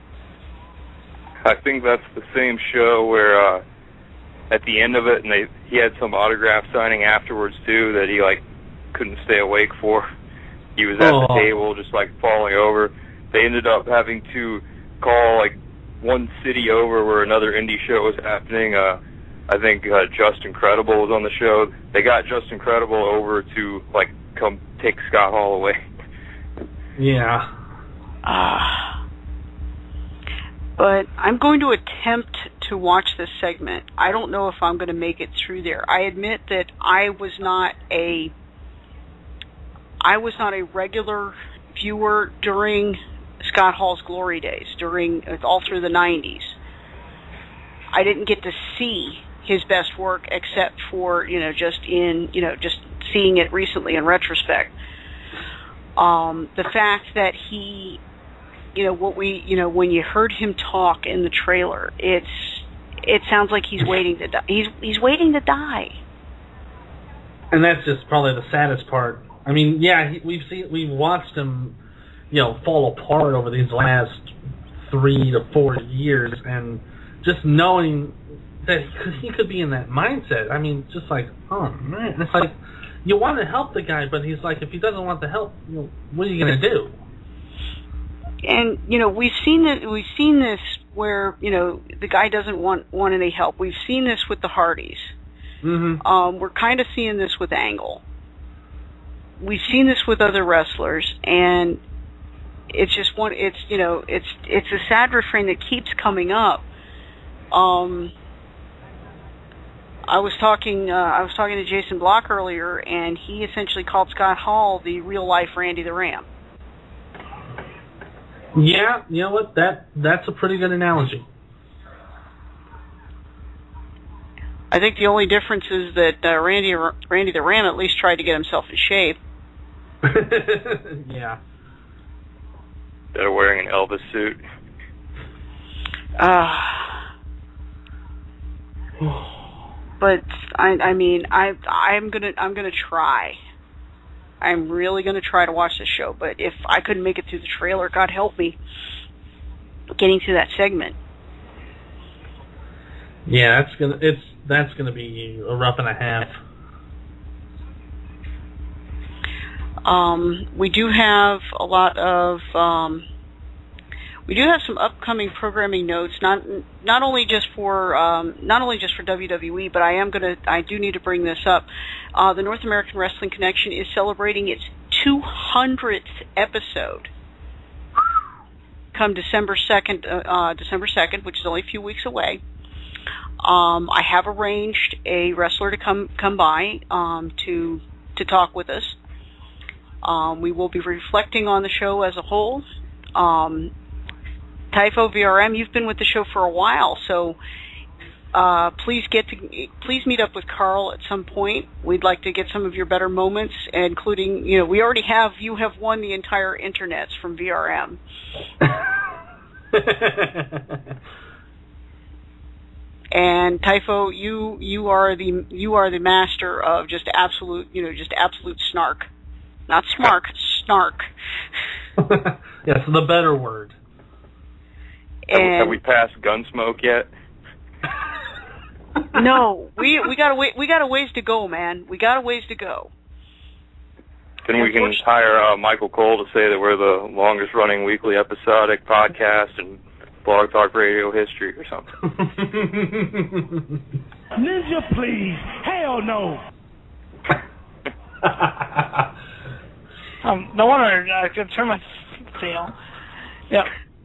I think that's the same show where uh, at the end of it, and they he had some autograph signing afterwards too that he like couldn't stay awake for. He was at oh. the table just like falling over. They ended up having to call like one city over where another indie show was happening. Uh, I think uh, Just Incredible was on the show. They got Just Incredible over to like come take Scott Hall away. Yeah. Uh, but I'm going to attempt to watch this segment. I don't know if I'm going to make it through there. I admit that I was not a I was not a regular viewer during Scott Hall's glory days, during all through the nineties. I didn't get to see his best work except for, you know, just in, you know, just seeing it recently in retrospect. Um, the fact that he, you know, what we, you know, when you heard him talk in the trailer, it's, it sounds like he's waiting to die. He's, he's waiting to die. And that's just probably the saddest part. I mean, yeah, he, we've seen, we've watched him, you know, fall apart over these last three to four years, and just knowing that he could, he could be in that mindset. I mean, just like, oh man, it's like you want to help the guy, but he's like, if he doesn't want the help, you know, what are you going to do? And you know, we've seen that. We've seen this where, you know, the guy doesn't want want any help. We've seen this with the Hardys. Mm-hmm. Um, we're kind of seeing this with Angle. We've seen this with other wrestlers, and it's just one. It's you know, it's it's a sad refrain that keeps coming up. Um, I was talking. Uh, I was talking to Jason Block earlier, and he essentially called Scott Hall the real life Randy the Ram. Yeah, you know what? That that's a pretty good analogy. I think the only difference is that uh, Randy Randy the Ram at least tried to get himself in shape. Yeah. They're wearing an Elvis suit. Uh, but I, I mean, I, I'm gonna, I'm gonna try. I'm really gonna try to watch this show. But if I couldn't make it through the trailer, God help me, getting through that segment. Yeah, that's gonna, it's that's gonna be a rough and a half. Um, we do have a lot of, um, we do have some upcoming programming notes, not not only just for um, not only just for W W E, but I am gonna, I do need to bring this up. Uh, the North American Wrestling Connection is celebrating its two hundredth episode. Come December second, uh, uh, December second, which is only a few weeks away. Um, I have arranged a wrestler to come come by um, to to talk with us. Um, we will be reflecting on the show as a whole. Um, Typho V R M, you've been with the show for a while, so uh, please get to please meet up with Carl at some point. We'd like to get some of your better moments, including, you know, we already have you have won the entire internets from V R M. And Typho, you you are the you are the master of just absolute, you know, just absolute snark. Not smark, snark. Yes, the better word. Have, we, And have we passed Gunsmoke yet? no, we we got a way, we got a ways to go, man. We got a ways to go. Then we can hire uh, Michael Cole to say that we're the longest-running weekly episodic podcast in Blog Talk Radio history or something. Ninja, please. Hell no. um, no wonder I could turn my tail. Yeah.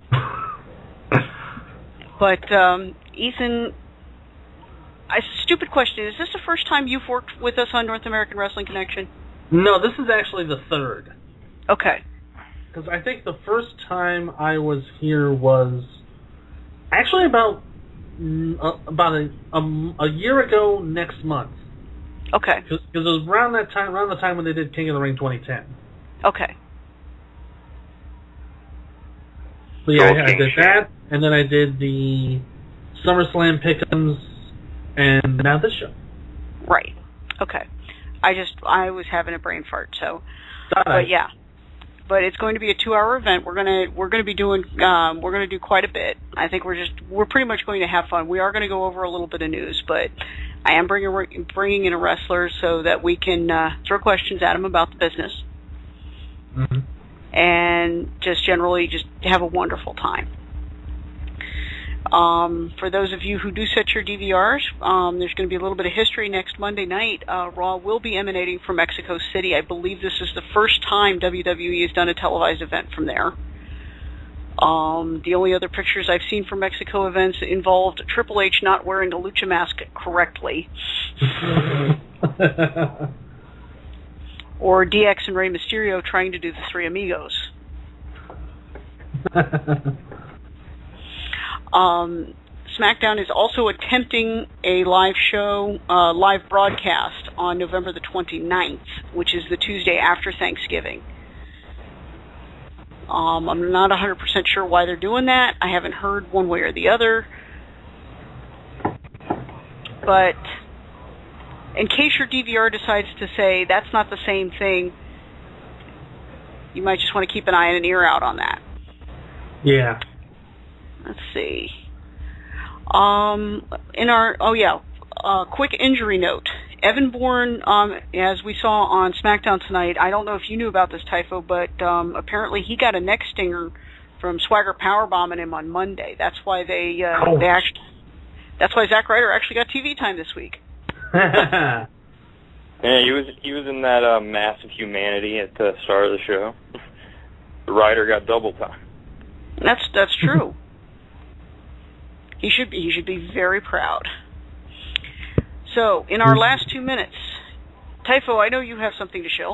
But um, Ethan, a stupid question: is this the first time you've worked with us on North American Wrestling Connection? No, this is actually the third. Okay. Because I think the first time I was here was actually about uh, about a, a a year ago next month. Okay. Because it was around that time, around the time when they did King of the Ring twenty ten. Okay. So yeah, I, I did that, and then I did the SummerSlam Pick'ems, and now this show. Right. Okay. I just I was having a brain fart, so. All right. But yeah. But it's going to be a two-hour event. We're gonna we're gonna be doing um, we're gonna do quite a bit. I think we're just we're pretty much going to have fun. We are going to go over a little bit of news, but I am bringing bringing in a wrestler so that we can uh, throw questions at him about the business, mm-hmm. and just generally just have a wonderful time. Um, for those of you who do set your D V Rs, um, there's going to be a little bit of history next Monday night. Uh, Raw will be emanating from Mexico City. I believe this is the first time W W E has done a televised event from there. Um, the only other pictures I've seen from Mexico events involved Triple H not wearing a lucha mask correctly. Or D X and Rey Mysterio trying to do the Three Amigos. Um, SmackDown is also attempting a live show, uh, live broadcast on November the twenty-ninth, which is the Tuesday after Thanksgiving. Um, I'm not one hundred percent sure why they're doing that. I haven't heard one way or the other. But in case your D V R decides to say that's not the same thing, you might just want to keep an eye and an ear out on that. Yeah. Let's see. Um, in our oh yeah, uh, quick injury note. Evan Bourne, um, as we saw on SmackDown tonight, I don't know if you knew about this, Typho, but um, apparently he got a neck stinger from Swagger powerbombing him on Monday. That's why they uh, oh. they actually. That's why Zack Ryder actually got T V time this week. Yeah, he was he was in that uh, Massive Humanity at the start of the show. The Ryder got double time. That's that's true. He should be he should be very proud. So, in our last two minutes, Typho, I know you have something to shill.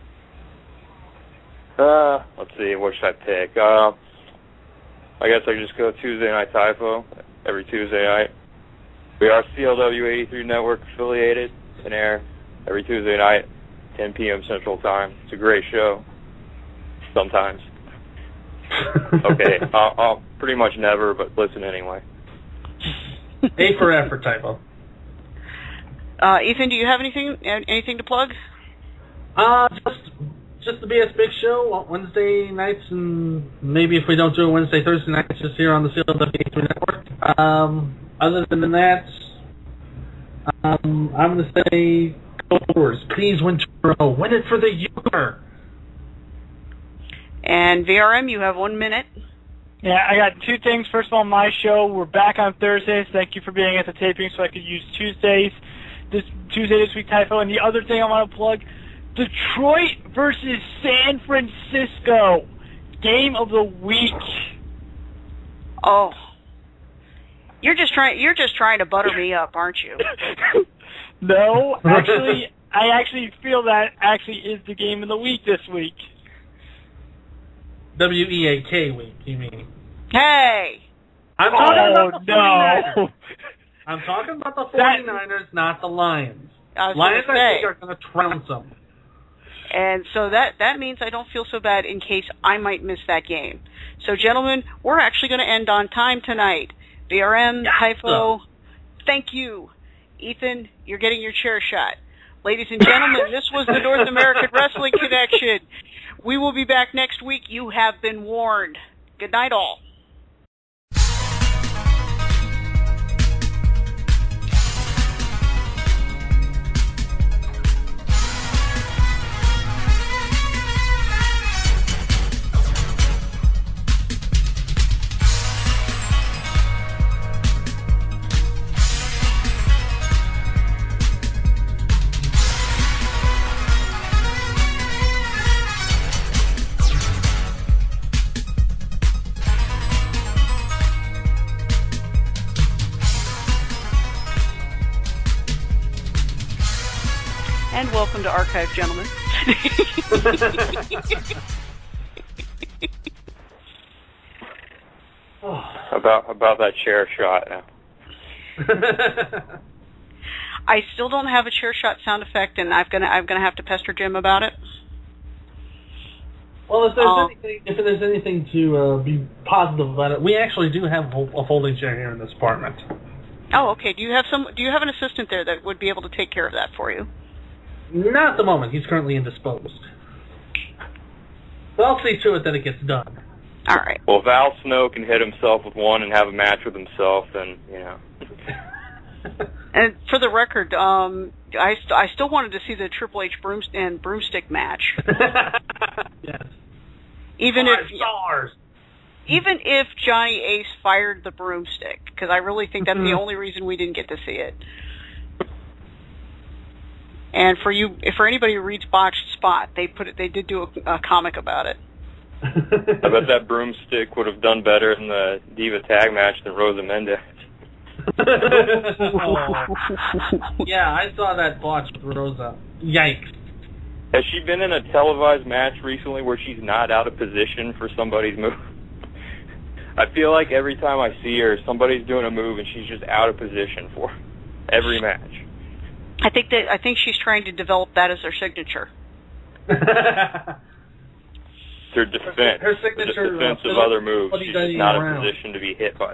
Uh, let's see, what should I pick? Uh, I guess I could just go Tuesday Night Typho every Tuesday night. We are C L W eighty-three Network affiliated and air every Tuesday night, ten p.m. Central Time. It's a great show. Sometimes. Okay, I'll, I'll pretty much never, but listen anyway. A for effort, Typho. Uh, Ethan, do you have anything anything to plug? Uh, just just the B S Big Show on Wednesday nights, and maybe if we don't do it Wednesday, Thursday nights, just here on the C L W eighty-three Network. Um, other than that, um, I'm going to say, Brewers, please win tomorrow. Win it for the Uber. And V R M, you have one minute. Yeah, I got two things. First of all, my show, we're back on Thursdays. Thank you for being at the taping so I could use Tuesdays. This Tuesday this week, Typho. And the other thing I want to plug, Detroit versus San Francisco. Game of the week. Oh. You're just trying you're just trying to butter me up, aren't you? No, actually I actually feel that actually is the game of the week this week. W E A K week, you mean? Hey! I'm talking oh, about the no. 49ers. I'm talking about the 49ers, not the Lions. I was Lions, gonna I say. think, are going to trounce them. And so that, that means I don't feel so bad in case I might miss that game. So, gentlemen, we're actually going to end on time tonight. V R M, Yeah, Typho, thank you. Ethan, you're getting your chair shot. Ladies and gentlemen, this was the North American Wrestling Connection. We will be back next week. You have been warned. Good night, all. And welcome to Archive, gentlemen. about about that chair shot now. I still don't have a chair shot sound effect, and I'm gonna I'm gonna have to pester Jim about it. Well, if there's Um, anything, if there's anything to uh, be positive about it, we actually do have a folding chair here in this apartment. Oh, okay. Do you have some? Do you have an assistant there that would be able to take care of that for you? Not at the moment. He's currently indisposed. But I'll see to it that it gets done. All right. Well, if Al Snow can hit himself with one and have a match with himself, then, you know. And for the record, um, I st- I still wanted to see the Triple H broom and broomstick match. Yes. Even Five if stars. even if Johnny Ace fired the broomstick, because I really think that's Mhm. the only reason we didn't get to see it. And for you, for anybody who reads Botched Spot, they put it. They did do a, a comic about it. I bet that broomstick would have done better in the Diva tag match than Rosa Mendez. Oh. Yeah, I saw that botch with Rosa. Yikes. Has she been in a televised match recently where she's not out of position for somebody's move? I feel like every time I see her, somebody's doing a move and she's just out of position for every match. I think that I think she's trying to develop that as her signature. Her defense, her signature, her defense uh, of other moves, she's just not in around. position to be hit by.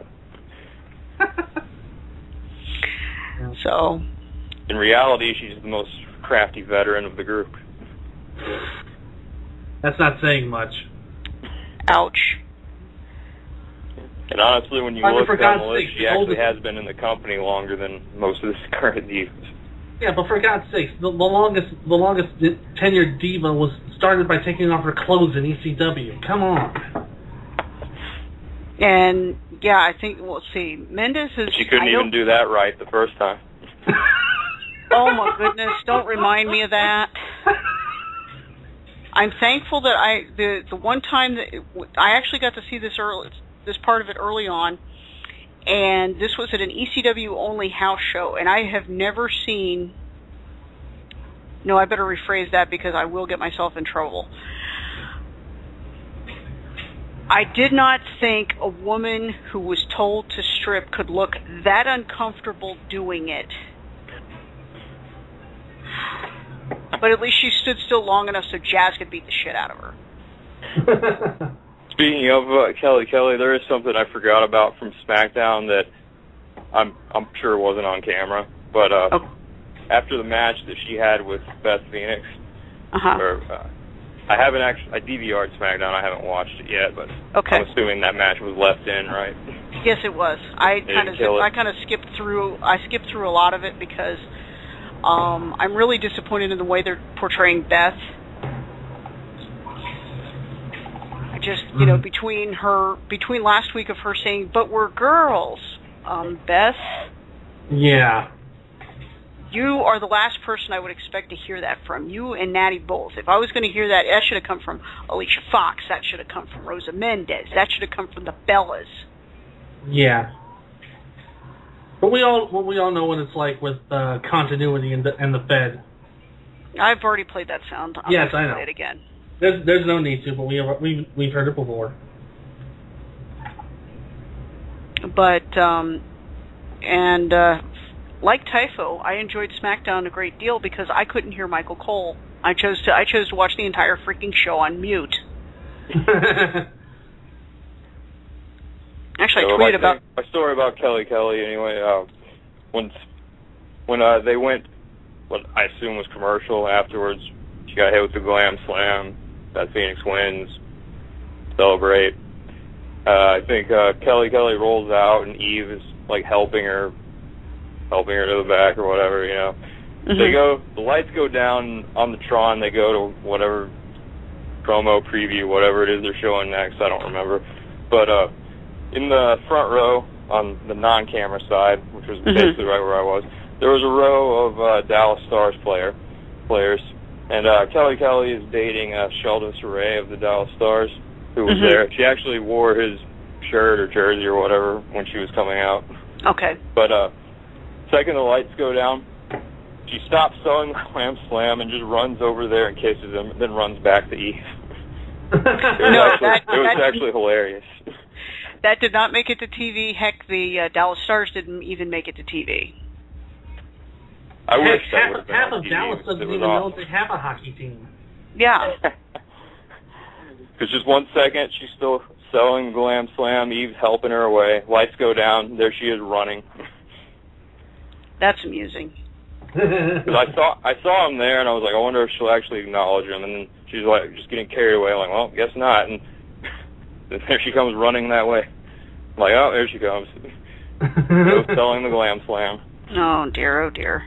So, in reality, she's the most crafty veteran of the group. That's not saying much. Ouch. And honestly, when you I mean, look for down the God's list, sake, she the actually oldest- has been in the company longer than most of the current divas. Yeah, but for God's sakes, the, the longest the longest tenured diva was started by taking off her clothes in E C W. Come on. And yeah, I think we'll see. Mendez is. She couldn't I even don't- do that right the first time. Oh my goodness! Don't remind me of that. I'm thankful that I the the one time that it, I actually got to see this early, this part of it early on, and this was at an E C W only house show, and I have never seen. No, I better rephrase that because I will get myself in trouble. I did not think a woman who was told to strip could look that uncomfortable doing it. But at least she stood still long enough so Jazz could beat the shit out of her. Speaking of uh, Kelly Kelly, there is something I forgot about from SmackDown that I'm I'm sure wasn't on camera. But uh, oh. after the match that she had with Beth Phoenix, uh-huh. or, uh, I haven't actually I D V R'd SmackDown. I haven't watched it yet, but okay. I'm assuming that match was left in, right? Yes, it was. I They kind of didn't kill it. I kind of skipped through. I skipped through a lot of it because um, I'm really disappointed in the way they're portraying Beth. I just, you know, between her, between last week of her saying, "But we're girls," um, Beth. Yeah. You are the last person I would expect to hear that from. You and Natty both. If I was going to hear that, that should have come from Alicia Fox. That should have come from Rosa Mendez. That should have come from the Bellas. Yeah. But we all well, we all know what it's like with uh, continuity and the and the Fed. I've already played that sound. I'm Yes, not gonna I know. Play it again. There's there's no need to, but we have, we we've heard it before. But um, and uh, like Typho, I enjoyed SmackDown a great deal because I couldn't hear Michael Cole. I chose to I chose to watch the entire freaking show on mute. Actually, So I my tweeted thing- about. my story about Kelly Kelly. Anyway, uh, when when uh, they went what I assume was commercial. Afterwards, she got hit with the Glam Slam. Beth Phoenix wins. Celebrate. Uh, I think uh, Kelly Kelly rolls out, and Eve is like helping her, helping her to the back or whatever, you know. Mm-hmm. They go, the lights go down on the Tron. They go to whatever promo preview, whatever it is they're showing next. I don't remember. But uh, in the front row on the non-camera side, which was mm-hmm. basically right where I was, there was a row of uh, Dallas Stars player players, and uh, Kelly Kelly is dating uh, Sheldon Saray of the Dallas Stars, who was mm-hmm. there. She actually wore his shirt or jersey or whatever when she was coming out. Okay. But uh, second the lights go down, she stops throwing the Glam Slam and just runs over there and kisses him, and then runs back to Eve. It was, no, actually, that, it was that, actually hilarious. That did not make it to T V. Heck, the uh, Dallas Stars didn't even make it to T V. I wish Heck, that half, would have been half on of T V. Dallas doesn't even awesome. know they have a hockey team. Yeah. Because just one second, she's still selling the Glam Slam. Eve's helping her away. Lights go down. There she is running. That's amusing. Cause I saw I saw him there, and I was like, I wonder if she'll actually acknowledge him. And then she's like, just getting carried away. I'm like, well, guess not. And there she comes running that way. I'm like, oh, there she comes. Go selling the Glam Slam. Oh dear, oh dear.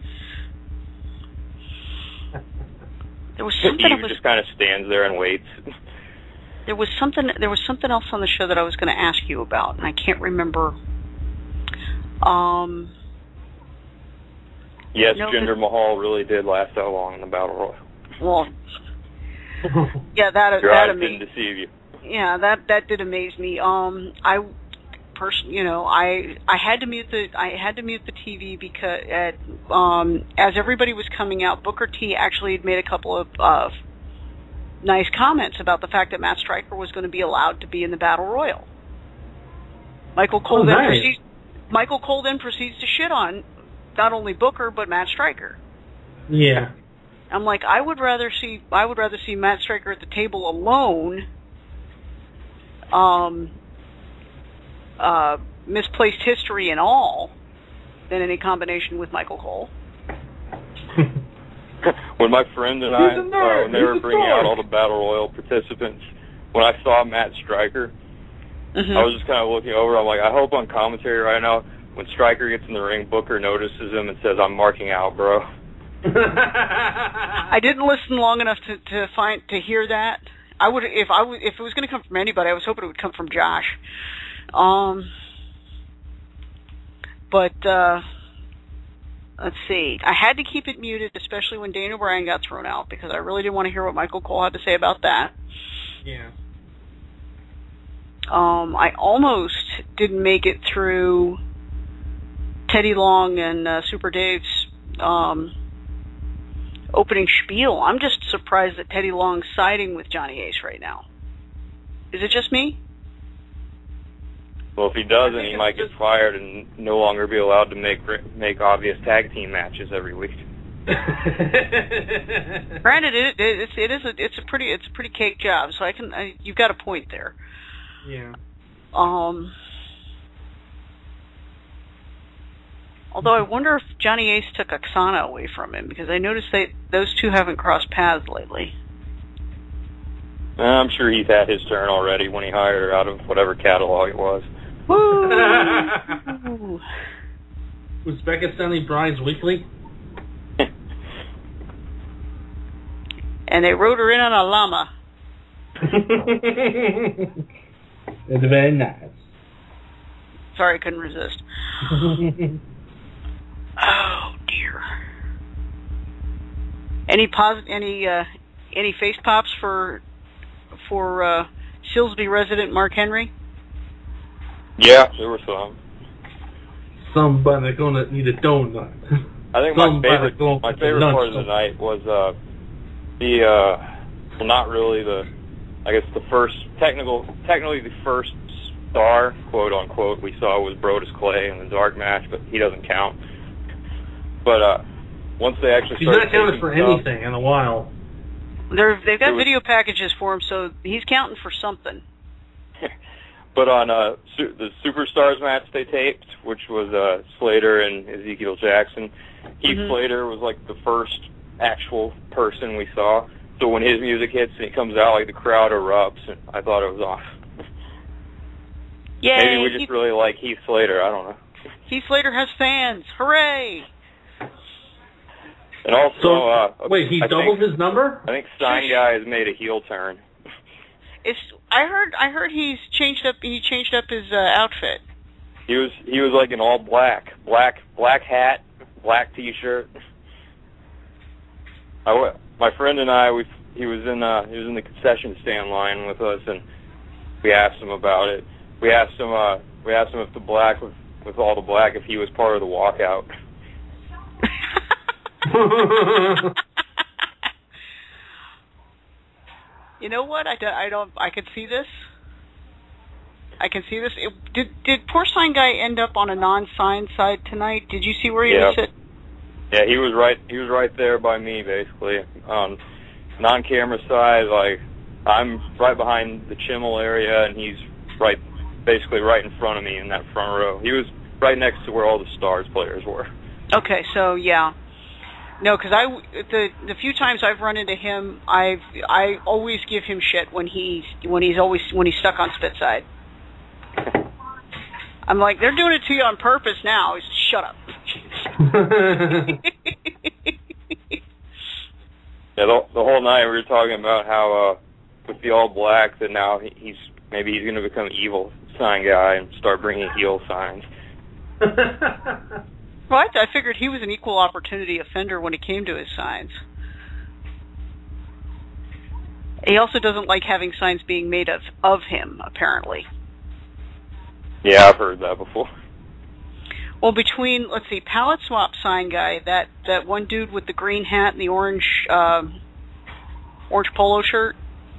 There was something. Eve was, just kind of stands there and waits. There was something. There was something else on the show that I was going to ask you about, and I can't remember. Um. Yes, no, Jinder Mahal really did last that long in the Battle Royal. Well, yeah, that Your that eyes amazed. didn't deceive you. Yeah, that that did amaze me. Um, I, person, you know, I I had to mute the I had to mute the T V because at um as everybody was coming out, Booker T actually had made a couple of uh, nice comments about the fact that Matt Striker was going to be allowed to be in the Battle Royal. Michael Cole oh, then nice. proceeds. Michael Cole then proceeds to shit on not only Booker but Matt Striker. Yeah. I'm like, I would rather see I would rather see Matt Striker at the table alone. Um, uh, misplaced history and all, than any combination with Michael Cole. When my friend and I, uh, when they were bringing out all the Battle Royal participants, when I saw Matt Striker, mm-hmm. I was just kind of looking over. I'm like, I hope on commentary right now, when Striker gets in the ring, Booker notices him and says, "I'm marking out, bro." I didn't listen long enough to, to find to hear that. I would if I w- if it was going to come from anybody, I was hoping it would come from Josh. Um, but uh, let's see. I had to keep it muted, especially when Daniel Bryan got thrown out, because I really didn't want to hear what Michael Cole had to say about that. Yeah. Um, I almost didn't make it through Teddy Long and uh, Super Dave's um, opening spiel. I'm just surprised that Teddy Long's siding with Johnny Ace right now. Is it just me? Well, if he doesn't, he might get fired and no longer be allowed to make make obvious tag team matches every week. Granted, it, it, it's it is a it's a pretty it's a pretty cake job. So I can I, you've got a point there. Yeah. Um. Although I wonder if Johnny Ace took Oksana away from him, because I noticed that those two haven't crossed paths lately. I'm sure he's had his turn already when he hired her out of whatever catalog it was. Woo! Was Becca sending brides weekly? And they rode her in on a llama. It's very nice. Sorry, I couldn't resist. Oh dear. Any pos- any uh, any face pops for for uh, Silsbee resident Mark Henry? Yeah, there were some. Somebody gonna need a donut. I think my favorite my favorite part of the night was uh, the uh, well, not really the I guess the first technical technically the first star quote unquote we saw was Brodus Clay in the dark match, but he doesn't count. But uh, once they actually he's started not counted for stuff, anything in a while. They're, they've got was, video packages for him, so he's counting for something. but on uh, su- the Superstars match they taped, which was uh, Slater and Ezekiel Jackson, Heath Mhm. Slater was like the first actual person we saw. So when his music hits and he comes out, like the crowd erupts, and I thought it was awesome. Yay! Maybe we just Heath, really like Heath Slater. I don't know. Heath Slater has fans. Hooray! And also, So, uh, wait, he I doubled think, his number? I think Sign Guy has made a heel turn. It's. I heard. I heard he's changed up. He changed up his uh, outfit. He was he was like in all black, black black hat, black T-shirt. I w- my friend and I, we he was in uh, he was in the concession stand line with us, and we asked him about it. We asked him uh, we asked him if the black with with all the black, if he was part of the walkout. You know what? I, do, I don't. I could see this. I can see this. It, did did poor Sign Guy end up on a non-sign side tonight? Did you see where he Yeah. was sitting? Yeah, he was right. He was right there by me, basically. Um, non-camera side, like I'm right behind the Chimmel area, and he's right, basically right in front of me in that front row. He was right next to where all the Stars players were. Okay, so yeah, no, because I the the few times I've run into him, I've I always give him shit when he's when he's always when he's stuck on spit side. I'm like, they're doing it to you on purpose now. He's shut up. Yeah, the, the whole night we were talking about how uh, with the all black that now he, he's maybe he's going to become evil Sign Guy and start bringing heel signs. Well, I, I figured he was an equal opportunity offender when it came to his signs. He also doesn't like having signs being made of of him, apparently. Yeah, I've heard that before. Well, between, let's see, Palette Swap Sign Guy, that, that one dude with the green hat and the orange uh, orange polo shirt,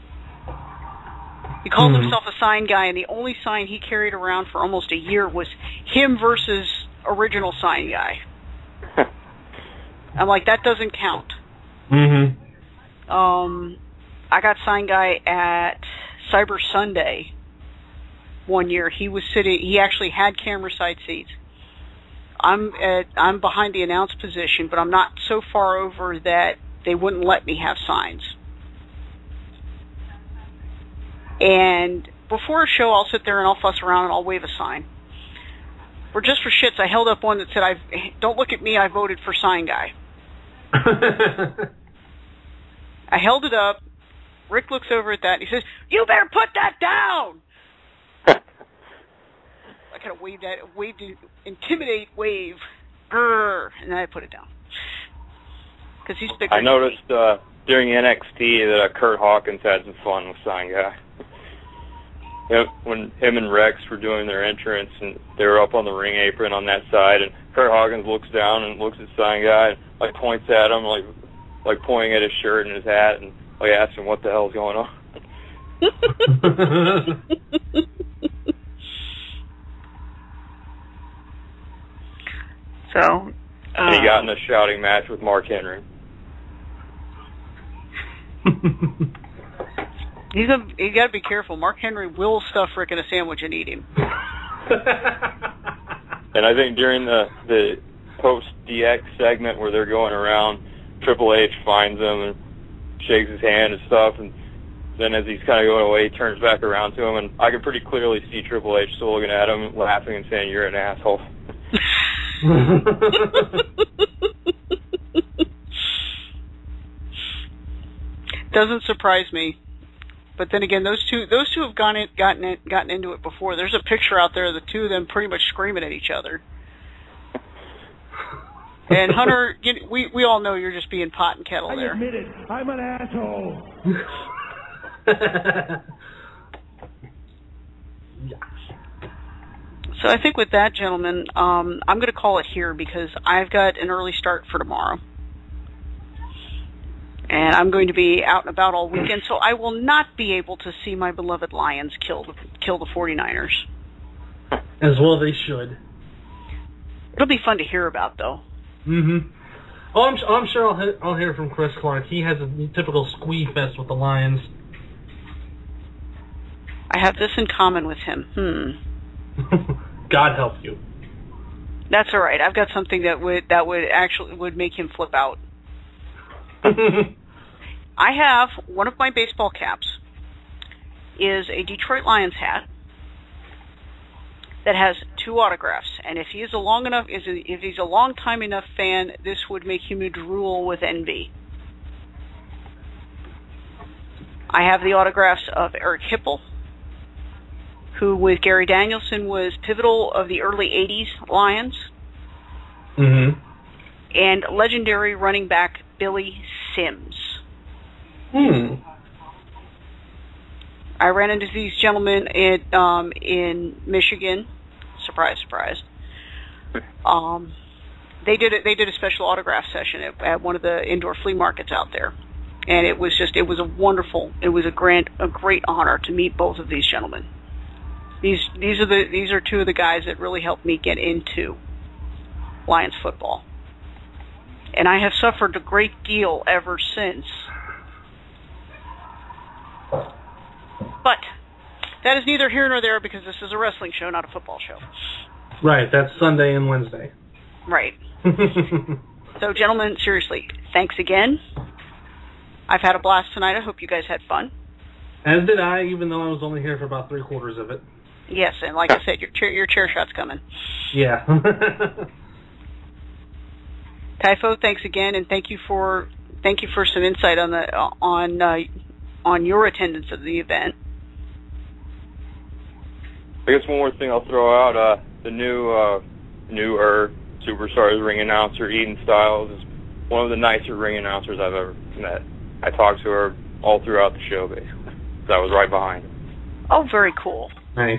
he called Mhm. himself a sign guy, and the only sign he carried around for almost a year was him versus original Sign Guy. I'm like, that doesn't count. Mm-hmm. Um, I got Sign Guy at Cyber Sunday one year. He was sitting, he actually had camera side seats. I'm at, I'm behind the announce position, but I'm not so far over that they wouldn't let me have signs. And before a show, I'll sit there and I'll fuss around and I'll wave a sign. Or just for shits, I held up one that said, "I don't look at me, I voted for Sign Guy." I held it up. Rick looks over at that and he says, "You better put that down!" I kind of waved that, waved to intimidate, wave, grrr, and then I put it down. Because he's bigger. I noticed uh, during N X T that uh, Kurt Hawkins had some fun with Sign Guy. You know, when him and Rex were doing their entrance, and they were up on the ring apron on that side, and Kurt Hawkins looks down and looks at Sign Guy, and like points at him, like like pointing at his shirt and his hat, and like asks him what the hell's going on. So, uh, and he got in a shouting match with Mark Henry. He's a, you got to be careful. Mark Henry will stuff Rick in a sandwich and eat him. And I think during the the post D X segment where they're going around, Triple H finds him and shakes his hand and stuff, and then as he's kind of going away, he turns back around to him, and I can pretty clearly see Triple H still looking at him, laughing and saying, "You're an asshole." Doesn't surprise me. But then again, those two those two have gone in, gotten it, gotten into it before. There's a picture out there of the two of them pretty much screaming at each other. And Hunter, you, we we all know you're just being pot and kettle I there. admit it. I'm an asshole. So I think with that, gentlemen, um, I'm going to call it here because I've got an early start for tomorrow. And I'm going to be out and about all weekend, so I will not be able to see my beloved Lions kill the, kill the forty-niners. As well they should. It'll be fun to hear about, though. Mm-hmm. Oh, I'm, I'm sure I'll, he- I'll hear from Chris Clark. He has a typical squee fest with the Lions. I have this in common with him. Hmm. God help you. That's all right. I've got something that would that would actually would make him flip out. I have one of my baseball caps is a Detroit Lions hat that has two autographs, and if he is a long enough, is a, if he's a long time enough fan, this would make him drool with envy. I have the autographs of Eric Hipple, who with Gary Danielson was pivotal of the early eighties Lions, mm-hmm. and legendary running back Billy Sims. Hmm. I ran into these gentlemen in, um, in Michigan. Surprise, surprise. Um, they did a, they did a special autograph session at, at one of the indoor flea markets out there, and it was just it was a wonderful, it was a grand, a great honor to meet both of these gentlemen. These these are the these are two of the guys that really helped me get into Lions football, and I have suffered a great deal ever since. But that is neither here nor there because this is a wrestling show, not a football show. Right, that's Sunday and Wednesday. Right. So, gentlemen, seriously, thanks again. I've had a blast tonight. I hope you guys had fun. As did I, even though I was only here for about three quarters of it. Yes, and like I said, your chair, your chair shot's coming. Yeah. Typho, thanks again, and thank you for thank you for some insight on the on uh, on your attendance of the event. I guess one more thing I'll throw out: uh, the new uh, newer Superstars ring announcer, Eden Styles, is one of the nicer ring announcers I've ever met. I talked to her all throughout the show, basically. So I was right behind her. Oh, very cool. Nice.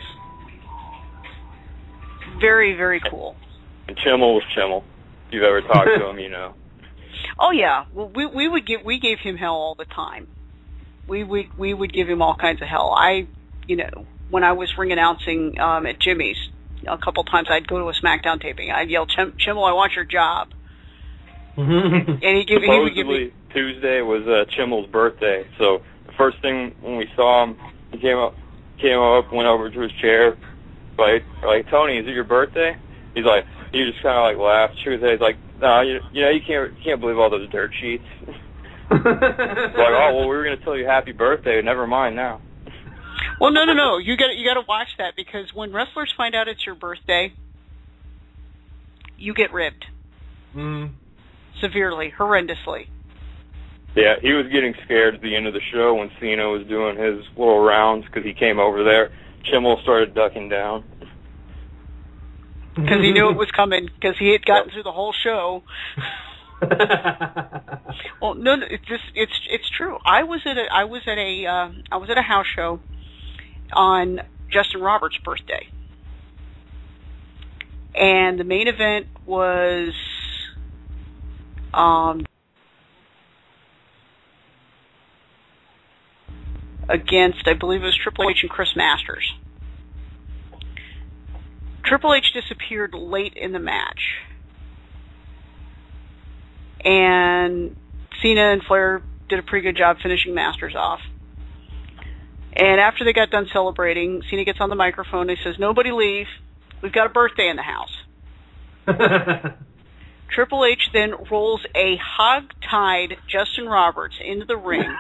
Very, very cool. And Chimmel was Chimmel. If you've ever talked to him, you know. Oh yeah, well, we we would give we gave him hell all the time. We would we would give him all kinds of hell. I, you know, when I was ring announcing um, at Jimmy's, a couple times I'd go to a SmackDown taping. I'd yell, Chim- Chimmel, I want your job. And he give he would give me. Tuesday was uh, Chimmel's birthday, so the first thing when we saw him, he came up, came up, went over to his chair, like, like Tony, is it your birthday? He's like, he just kind of like laughed, shook his head. He's like, no, you, you know, you can't, you can't believe all those dirt sheets. Like, oh well, we were gonna tell you happy birthday. Never mind now. Well, no, no, no. You got you got to watch that because when wrestlers find out it's your birthday, you get ribbed. Mm. Severely, horrendously. Yeah, he was getting scared at the end of the show when Cena was doing his little rounds because he came over there. Chimmel started ducking down. Because he knew it was coming, because he had gotten yep. through the whole show. Well, no, no, it's just, it's it's true. I was at a I was at a uh, I was at a house show on Justin Roberts' birthday, and the main event was um. against, I believe it was Triple H and Chris Masters. Triple H disappeared late in the match. And Cena and Flair did a pretty good job finishing Masters off. And after they got done celebrating, Cena gets on the microphone and he says, nobody leave. We've got a birthday in the house. Triple H then rolls a hog-tied Justin Roberts into the ring.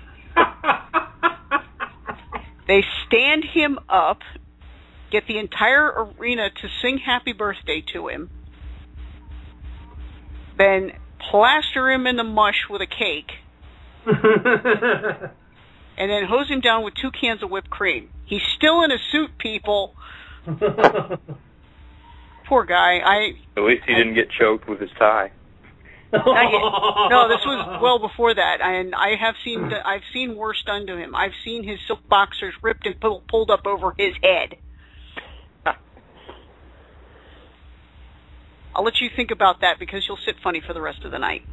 They stand him up, get the entire arena to sing happy birthday to him, then plaster him in the mush with a cake, and then hose him down with two cans of whipped cream. He's still in a suit, people. Poor guy. I. At least he I, didn't get choked with his tie. No, this was well before that, and I have seen I've seen worse done to him. I've seen his silk boxers ripped and pull, pulled up over his head. I'll let you think about that because you'll sit funny for the rest of the night.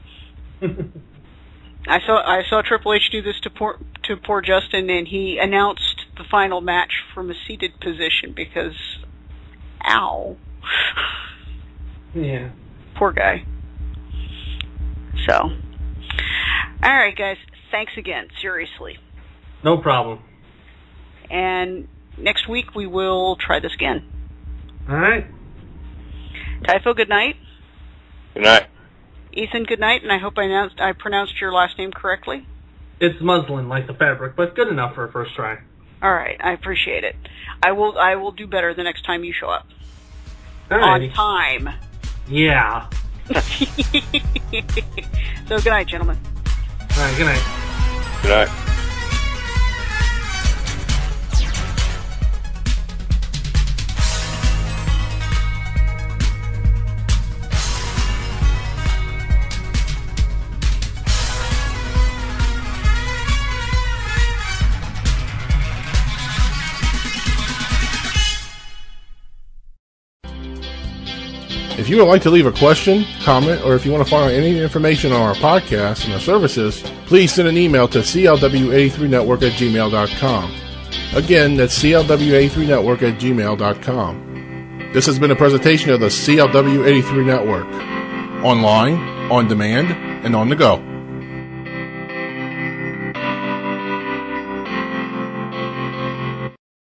I saw I saw Triple H do this to poor to poor Justin, and he announced the final match from a seated position because, ow. Yeah. Poor guy. So, all right, guys. Thanks again. Seriously. No problem. And next week we will try this again. All right. Typho, good night. Good night. Ethan, good night, and I hope I, announced, I pronounced your last name correctly. It's muslin, like the fabric, but good enough for a first try. All right, I appreciate it. I will I will do better the next time you show up. Alrighty. On time. Yeah. So good night, gentlemen. All right, good night. Good night. If you would like to leave a question, comment, or if you want to find out any information on our podcast and our services, please send an email to C L W eighty-three network at gmail dot com. Again, that's C L W eighty-three network at gmail dot com. This has been a presentation of the C L W eighty-three Network. Online, on demand, and on the go.